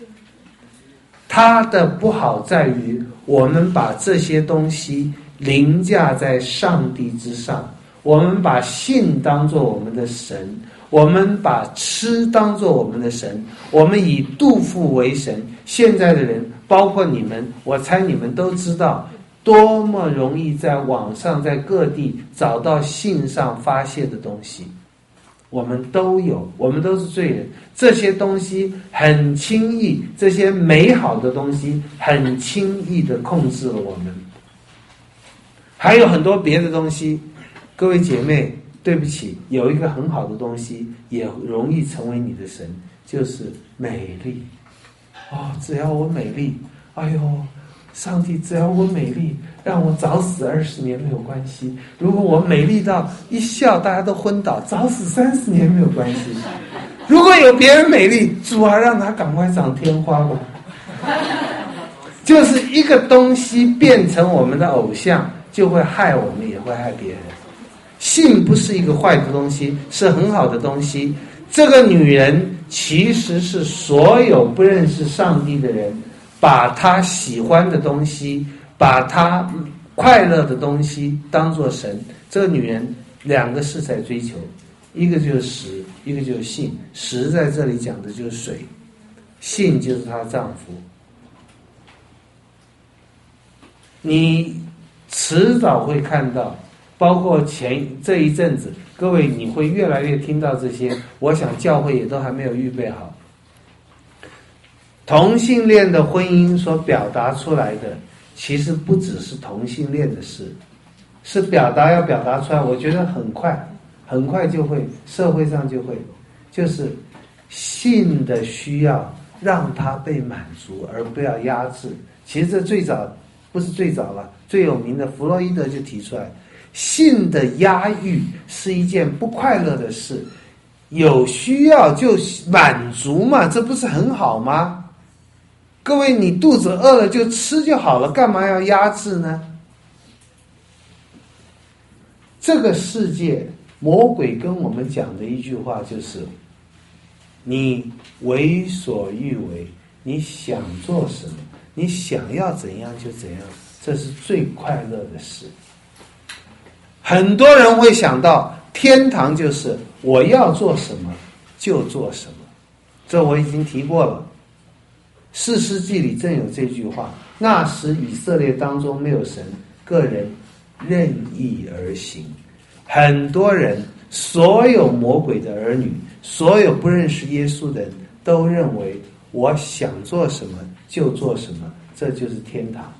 它的不好在于，我们把这些东西凌驾在上帝之上，我们把性当作我们的神，我们把吃当作我们的神，我们以肚腹为神。现在的人，包括你们，我猜你们都知道，多么容易在网上在各地找到性上发泄的东西。我们都有，我们都是罪人。这些东西很轻易，这些美好的东西很轻易的控制了我们。还有很多别的东西，各位姐妹，对不起，有一个很好的东西也容易成为你的神，就是美丽。只要我美丽，哎呦，上帝，只要我美丽，让我早死20年没有关系。如果我美丽到一笑大家都昏倒，早死30年没有关系。如果有别人美丽，主啊，让他赶快长天花吧。就是一个东西变成我们的偶像，就会害我们，也会害别人。性不是一个坏的东西，是很好的东西。这个女人其实是所有不认识上帝的人，把他喜欢的东西，把他快乐的东西当作神。这个女人两个事在追求，一个就是食，一个就是性。食在这里讲的就是水，性就是她丈夫。你迟早会看到，包括这一阵子，各位你会越来越听到这些，我想教会也都还没有预备好。同性恋的婚姻所表达出来的，其实不只是同性恋的事，是要表达出来。我觉得很快就会，社会上就会，就是性的需要让它被满足，而不要压制。其实这不是最早了，最有名的弗洛伊德就提出来，性的压抑是一件不快乐的事，有需要就满足嘛，这不是很好吗？各位，你肚子饿了就吃就好了，干嘛要压制呢？这个世界，魔鬼跟我们讲的一句话就是：你为所欲为，你想做什么，你想要怎样就怎样，这是最快乐的事。很多人会想到天堂就是我要做什么就做什么，这我已经提过了。士师记里正有这句话：那时以色列当中没有神，个人任意而行。很多人，所有魔鬼的儿女，所有不认识耶稣的人，都认为我想做什么就做什么，这就是天堂。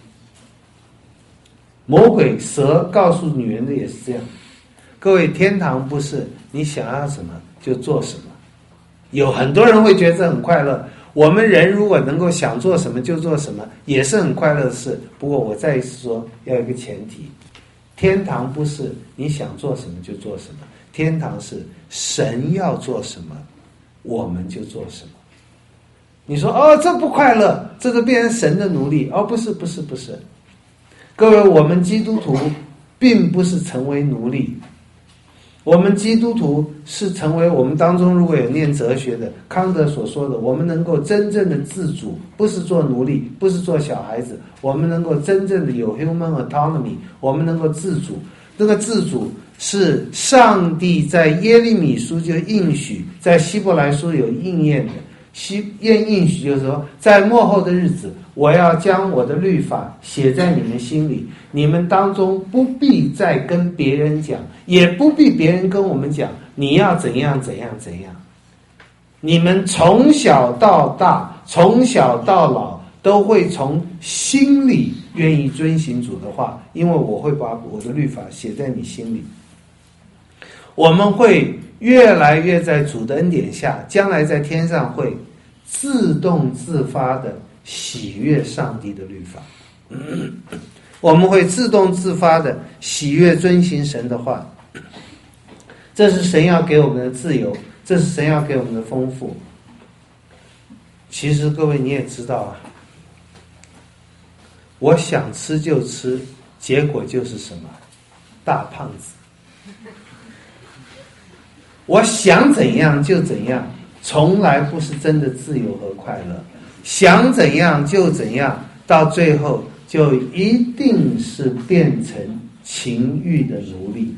魔鬼蛇告诉女人的也是这样。各位，天堂不是你想要什么就做什么。有很多人会觉得这很快乐，我们人如果能够想做什么就做什么，也是很快乐的事。不过我再一次说，要有一个前提，天堂不是你想做什么就做什么，天堂是神要做什么我们就做什么。你说这不快乐，这个变成神的奴隶。不是。各位，我们基督徒并不是成为奴隶。我们基督徒是成为我们当中如果有念哲学的，康德所说的，我们能够真正的自主，不是做奴隶，不是做小孩子，我们能够真正的有 human autonomy， 我们能够自主。这个自主是上帝在耶利米书就应许，在希伯来书有应验的。应许就是说，在末后的日子，我要将我的律法写在你们心里，你们当中不必再跟别人讲，也不必别人跟我们讲你要怎样怎样怎样。你们从小到大，从小到老，都会从心里愿意遵行主的话，因为我会把我的律法写在你心里。我们会越来越在主的恩典下，将来在天上会自动自发的喜悦上帝的律法。我们会自动自发的喜悦遵行神的话。这是神要给我们的自由，这是神要给我们的丰富。其实各位你也知道啊，我想吃就吃，结果就是什么？大胖子。我想怎样就怎样，从来不是真的自由和快乐。想怎样就怎样，到最后就一定是变成情欲的奴隶。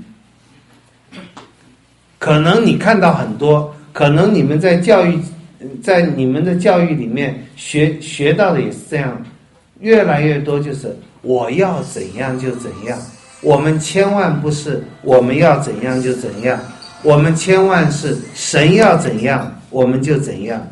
可能你看到很多，可能你们在你们的教育里面学到的也是这样，越来越多就是我要怎样就怎样。我们千万不是我们要怎样就怎样，我们千万是神要怎样我们就怎样。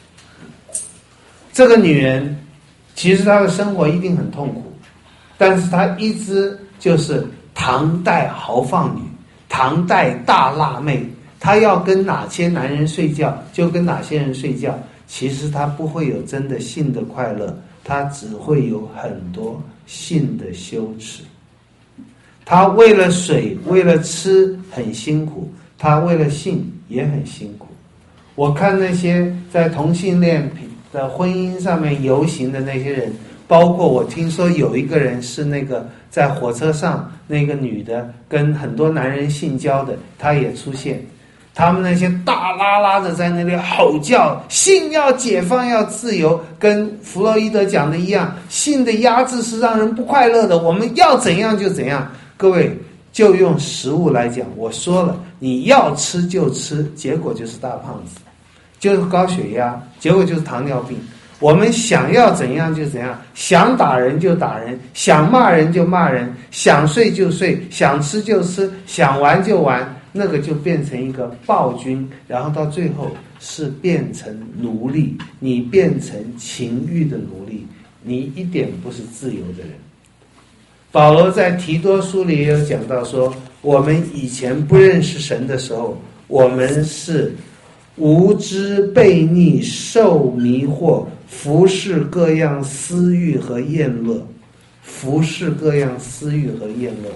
这个女人其实她的生活一定很痛苦，但是她一直就是唐代豪放女，唐代大辣妹，她要跟哪些男人睡觉就跟哪些人睡觉。其实她不会有真的性的快乐，她只会有很多性的羞耻。她为了水为了吃很辛苦，她为了性也很辛苦。我看那些在同性恋的婚姻上面游行的那些人，包括我听说有一个人是那个在火车上那个女的跟很多男人性交的，她也出现。他们那些大拉拉的在那里吼叫，性要解放要自由，跟弗洛伊德讲的一样，性的压制是让人不快乐的，我们要怎样就怎样。各位就用食物来讲，我说了，你要吃就吃，结果就是大胖子，就是高血压，结果就是糖尿病。我们想要怎样就怎样，想打人就打人，想骂人就骂人，想睡就睡，想吃就吃，想玩就玩，那个就变成一个暴君，然后到最后是变成奴隶，你变成情欲的奴隶，你一点不是自由的人。保罗在提多书里也有讲到说，我们以前不认识神的时候，我们是无知悖逆，受迷惑，服侍各样私欲和厌乐，服侍各样私欲和厌乐。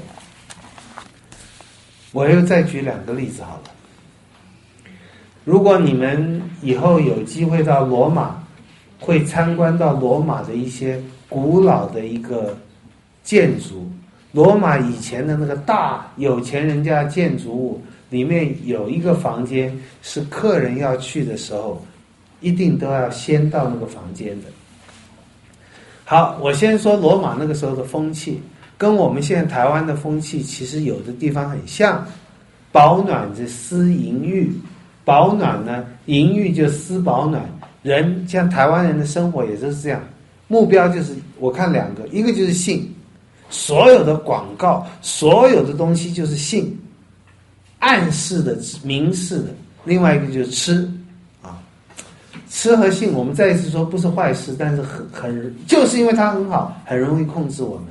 我又再举两个例子好了。如果你们以后有机会到罗马，会参观到罗马的一些古老的一个建筑，罗马以前的那个大有钱人家建筑物里面有一个房间是客人要去的时候一定都要先到那个房间的。好，我先说罗马那个时候的风气跟我们现在台湾的风气其实有的地方很像，保暖着私淫欲，保暖呢，淫欲就私保暖，人像台湾人的生活也就是这样，目标就是我看两个，一个就是性，所有的广告所有的东西就是性，暗示的明示的，另外一个就是吃啊，吃和性我们再一次说不是坏事，但是很就是因为它很好，很容易控制我们。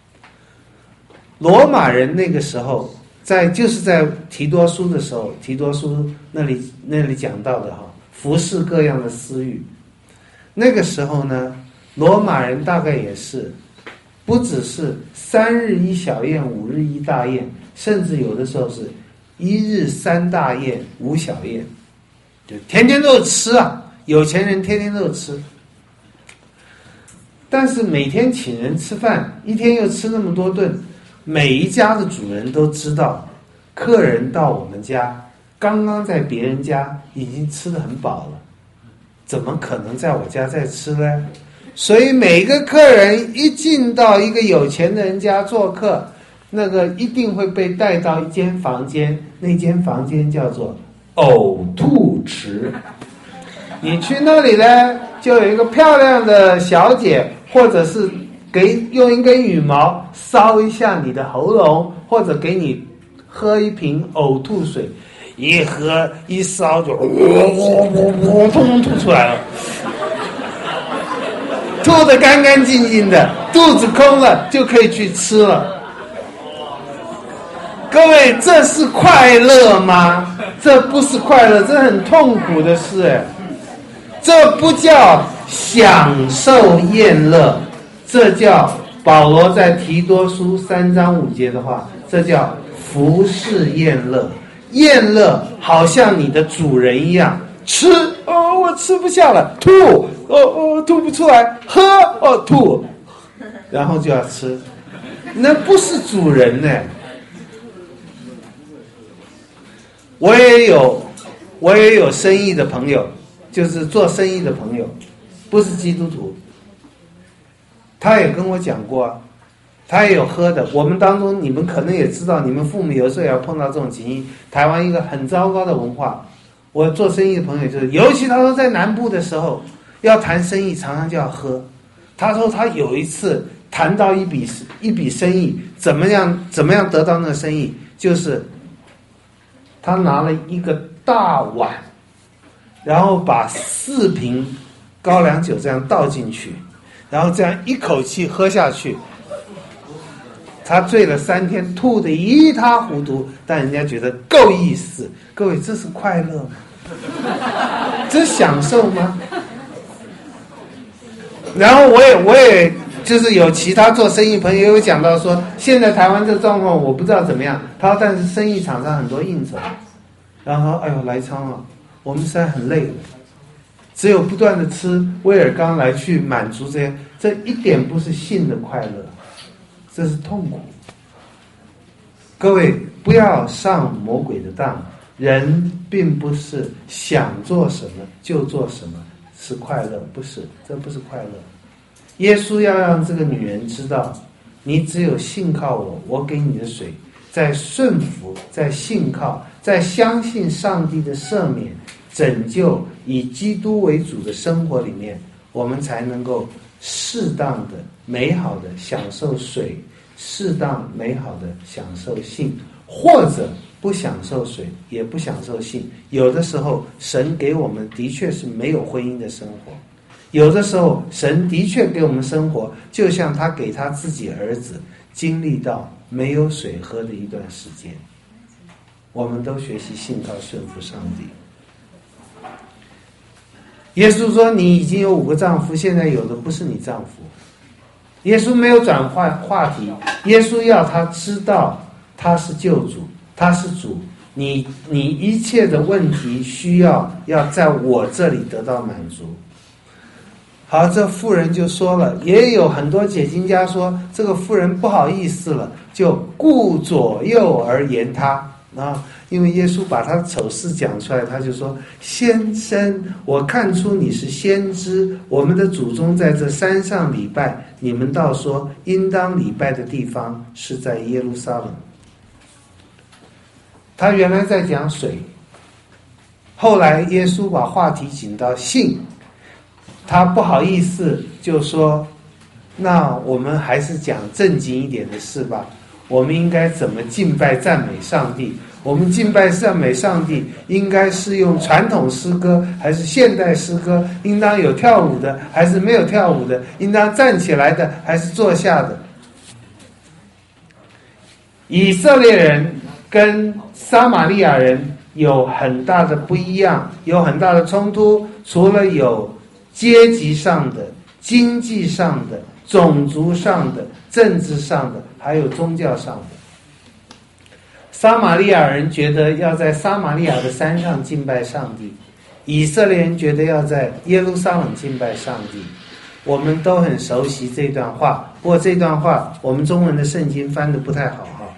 罗马人那个时候就是在提多书的时候，提多书那里讲到的哈，服侍各样的私欲。那个时候呢，罗马人大概也是不只是3日1小宴5日1大宴，甚至有的时候是1日3大宴5小宴，就天天都有吃啊，有钱人天天都有吃。但是每天请人吃饭，一天又吃那么多顿， 每一家的主人都知道，客人到我们家，刚刚在别人家已经吃得很饱了，怎么可能在我家再吃呢？所以每个客人一进到一个有钱的人家做客，那个一定会被带到一间房间，那间房间叫做呕吐池。你去那里呢，就有一个漂亮的小姐，或者是用一根羽毛搔一下你的喉咙，或者给你喝一瓶呕吐水，一喝一烧就通吐出来了，吐得干干净净的，肚子空了就可以去吃了。各位，这是快乐吗？这不是快乐，这很痛苦的事哎。这不叫享受宴乐，这叫保罗在提多书3章5节的话，这叫服侍宴乐。宴乐好像你的主人一样，吃我吃不下了，吐吐不出来，喝吐，然后就要吃，那不是主人呢。我也有生意的朋友，就是做生意的朋友，不是基督徒，他也跟我讲过，他也有喝的。我们当中你们可能也知道，你们父母有时候也要碰到这种情形。台湾一个很糟糕的文化，我做生意的朋友就是，尤其他说在南部的时候要谈生意，常常就要喝。他说他有一次谈到一笔生意，怎么样得到那个生意，就是他拿了一个大碗，然后把4瓶高粱酒这样倒进去，然后这样一口气喝下去。他醉了3天，吐得一塌糊涂，但人家觉得够意思。各位，这是快乐吗？这是享受吗？然后我也就是有其他做生意朋友也有讲到说，现在台湾这状况我不知道怎么样。他说但是生意场上很多应酬，然后哎呦来昌了，我们实在很累了，只有不断的吃威尔刚来去满足这些，这一点不是性的快乐，这是痛苦。各位不要上魔鬼的当，人并不是想做什么就做什么是快乐，不是，这不是快乐。耶稣要让这个女人知道，你只有信靠我，我给你的水，在顺服，在信靠，在相信上帝的赦免、拯救，以基督为主的生活里面，我们才能够适当的、美好的享受水，适当美好的享受性，或者不享受水，也不享受性。有的时候，神给我们的确是没有婚姻的生活。有的时候神的确给我们生活，就像他给他自己儿子经历到没有水喝的一段时间。我们都学习信靠顺服上帝。耶稣说你已经有5个丈夫，现在有的不是你丈夫。耶稣没有转换话题，耶稣要他知道他是救主，他是主，你一切的问题需要在我这里得到满足。好，这妇人就说了，也有很多解经家说这个妇人不好意思了，就顾左右而言他啊，因为耶稣把他的丑事讲出来，他就说，先生，我看出你是先知，我们的祖宗在这山上礼拜，你们倒说应当礼拜的地方是在耶路撒冷。他原来在讲水，后来耶稣把话题引到性，他不好意思就说，那我们还是讲正经一点的事吧，我们应该怎么敬拜赞美上帝？我们敬拜赞美上帝应该是用传统诗歌还是现代诗歌？应当有跳舞的还是没有跳舞的？应当站起来的还是坐下的？以色列人跟撒玛利亚人有很大的不一样，有很大的冲突，除了有阶级上的、经济上的、种族上的、政治上的，还有宗教上的。撒玛利亚人觉得要在撒玛利亚的山上敬拜上帝，以色列人觉得要在耶路撒冷敬拜上帝。 我们都很熟悉这段话，不过这段话我们中文的圣经翻得不太好哈。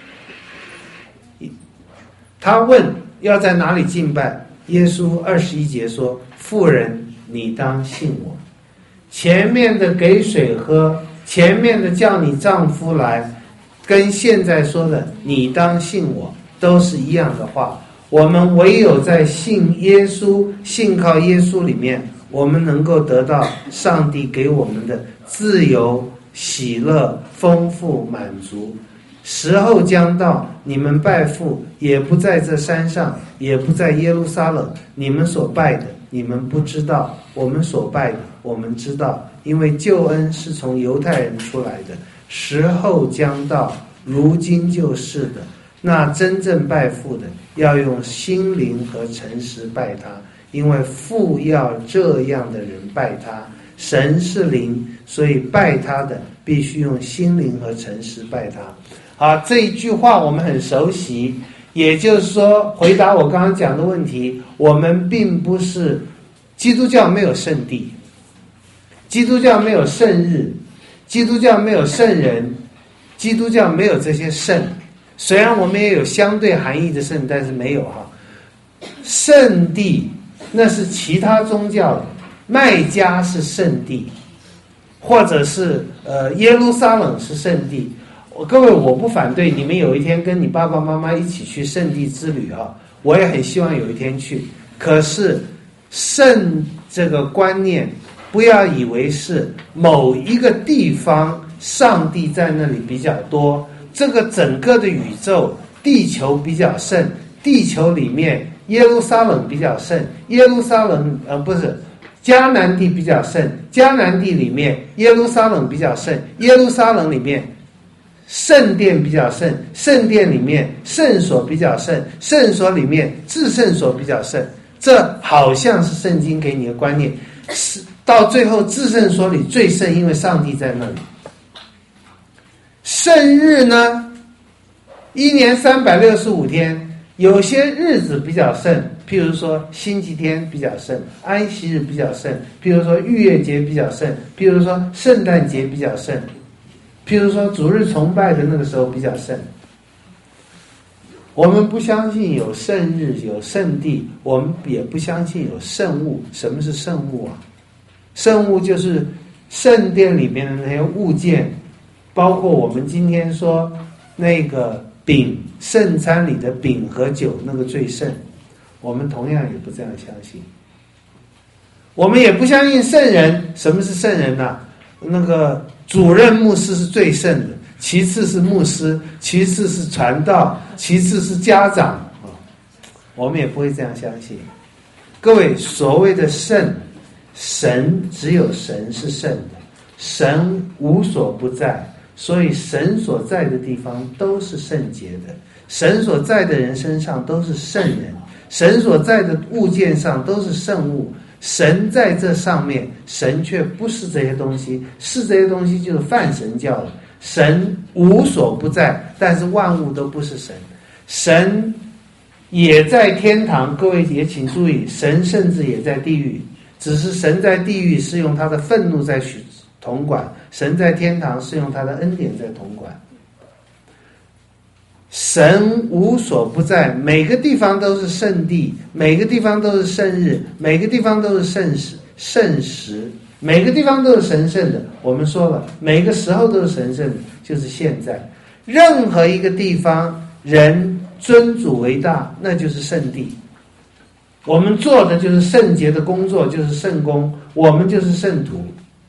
他问要在哪里敬拜，耶稣21节说：妇人，你当信我。前面的给水喝，前面的叫你丈夫来，跟现在说的你当信我，都是一样的话。我们唯有在信耶稣、信靠耶稣里面，我们能够得到上帝给我们的自由、喜乐、丰富、满足。时候将到，你们拜父也不在这山上，也不在耶路撒冷。你们所拜的，你们不知道；我们所拜的，我们知道。因为救恩是从犹太人出来的。时候将到，如今就是的。那真正拜父的，要用心灵和诚实拜他，因为父要这样的人拜他。神是灵，所以拜他的必须用心灵和诚实拜他。好，这一句话我们很熟悉，也就是说，回答我刚刚讲的问题，我们并不是基督教没有圣地，基督教没有圣日，基督教没有圣人，基督教没有这些圣。虽然我们也有相对含义的圣，但是没有哈。圣地那是其他宗教的，麦加是圣地，或者是耶路撒冷是圣地。各位，我不反对你们有一天跟你爸爸妈妈一起去圣地之旅啊，我也很希望有一天去。可是圣这个观念，不要以为是某一个地方上帝在那里比较多。这个整个的宇宙，地球比较圣，地球里面耶路撒冷比较圣，耶路撒冷不是迦南地比较圣，迦南地里面耶路撒冷比较圣，耶路撒冷里面圣殿比较圣，圣殿里面圣所比较圣，圣所里面至圣所比较圣。这好像是圣经给你的观念，是到最后至圣所里最圣，因为上帝在那里。圣日呢，一年365天，有些日子比较圣，譬如说星期天比较圣，安息日比较圣，譬如说逾越节比较圣，譬如说圣诞节比较圣，譬如说主日崇拜的那个时候比较圣。我们不相信有圣日有圣地，我们也不相信有圣物。什么是圣物啊？圣物就是圣殿里面的那些物件，包括我们今天说那个饼，圣餐里的饼和酒，那个最圣，我们同样也不这样相信。我们也不相信圣人。什么是圣人呢？那个主任牧师是最圣的，其次是牧师，其次是传道，其次是家长，我们也不会这样相信。各位，所谓的圣，神只有神是圣的，神无所不在，所以神所在的地方都是圣洁的，神所在的人身上都是圣人，神所在的物件上都是圣物。神在这上面，神却不是这些东西，是这些东西就是泛神教了。神无所不在，但是万物都不是神。神也在天堂，各位也请注意，神甚至也在地狱，只是神在地狱是用他的愤怒在统管，神在天堂是用他的恩典在统管。神无所不在，每个地方都是圣地，每个地方都是圣日，每个地方都是圣时，每个地方都是神圣的。我们说了，每个时候都是神圣的，就是现在。任何一个地方人尊主为大，那就是圣地。我们做的就是圣洁的工作，就是圣工，我们就是圣徒。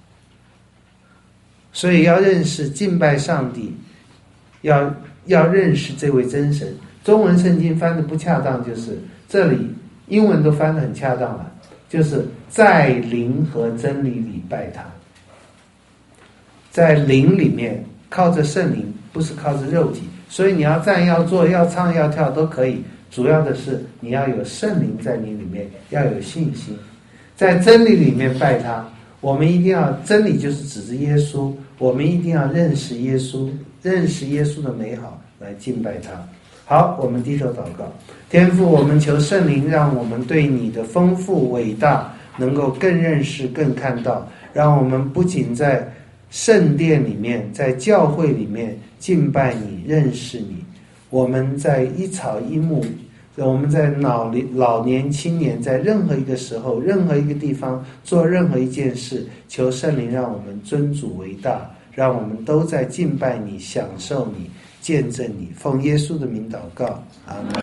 所以要认识敬拜上帝，要认识这位真神。中文圣经翻的不恰当，就是这里英文都翻得很恰当了，就是在灵和真理里拜他。在灵里面靠着圣灵，不是靠着肉体。所以你要站要坐要唱要跳都可以，主要的是你要有圣灵在你里面，要有信心。在真理里面拜他，我们一定要，真理就是指着耶稣，我们一定要认识耶稣，认识耶稣的美好，来敬拜他。好，我们低头祷告。天父，我们求圣灵让我们对你的丰富伟大能够更认识、更看到，让我们不仅在圣殿里面，在教会里面敬拜你、认识你，我们在一草一木，我们在老年、青年，在任何一个时候、任何一个地方做任何一件事，求圣灵让我们尊主为大，让我们都在敬拜你、享受你、见证你。奉耶稣的名祷告，阿们。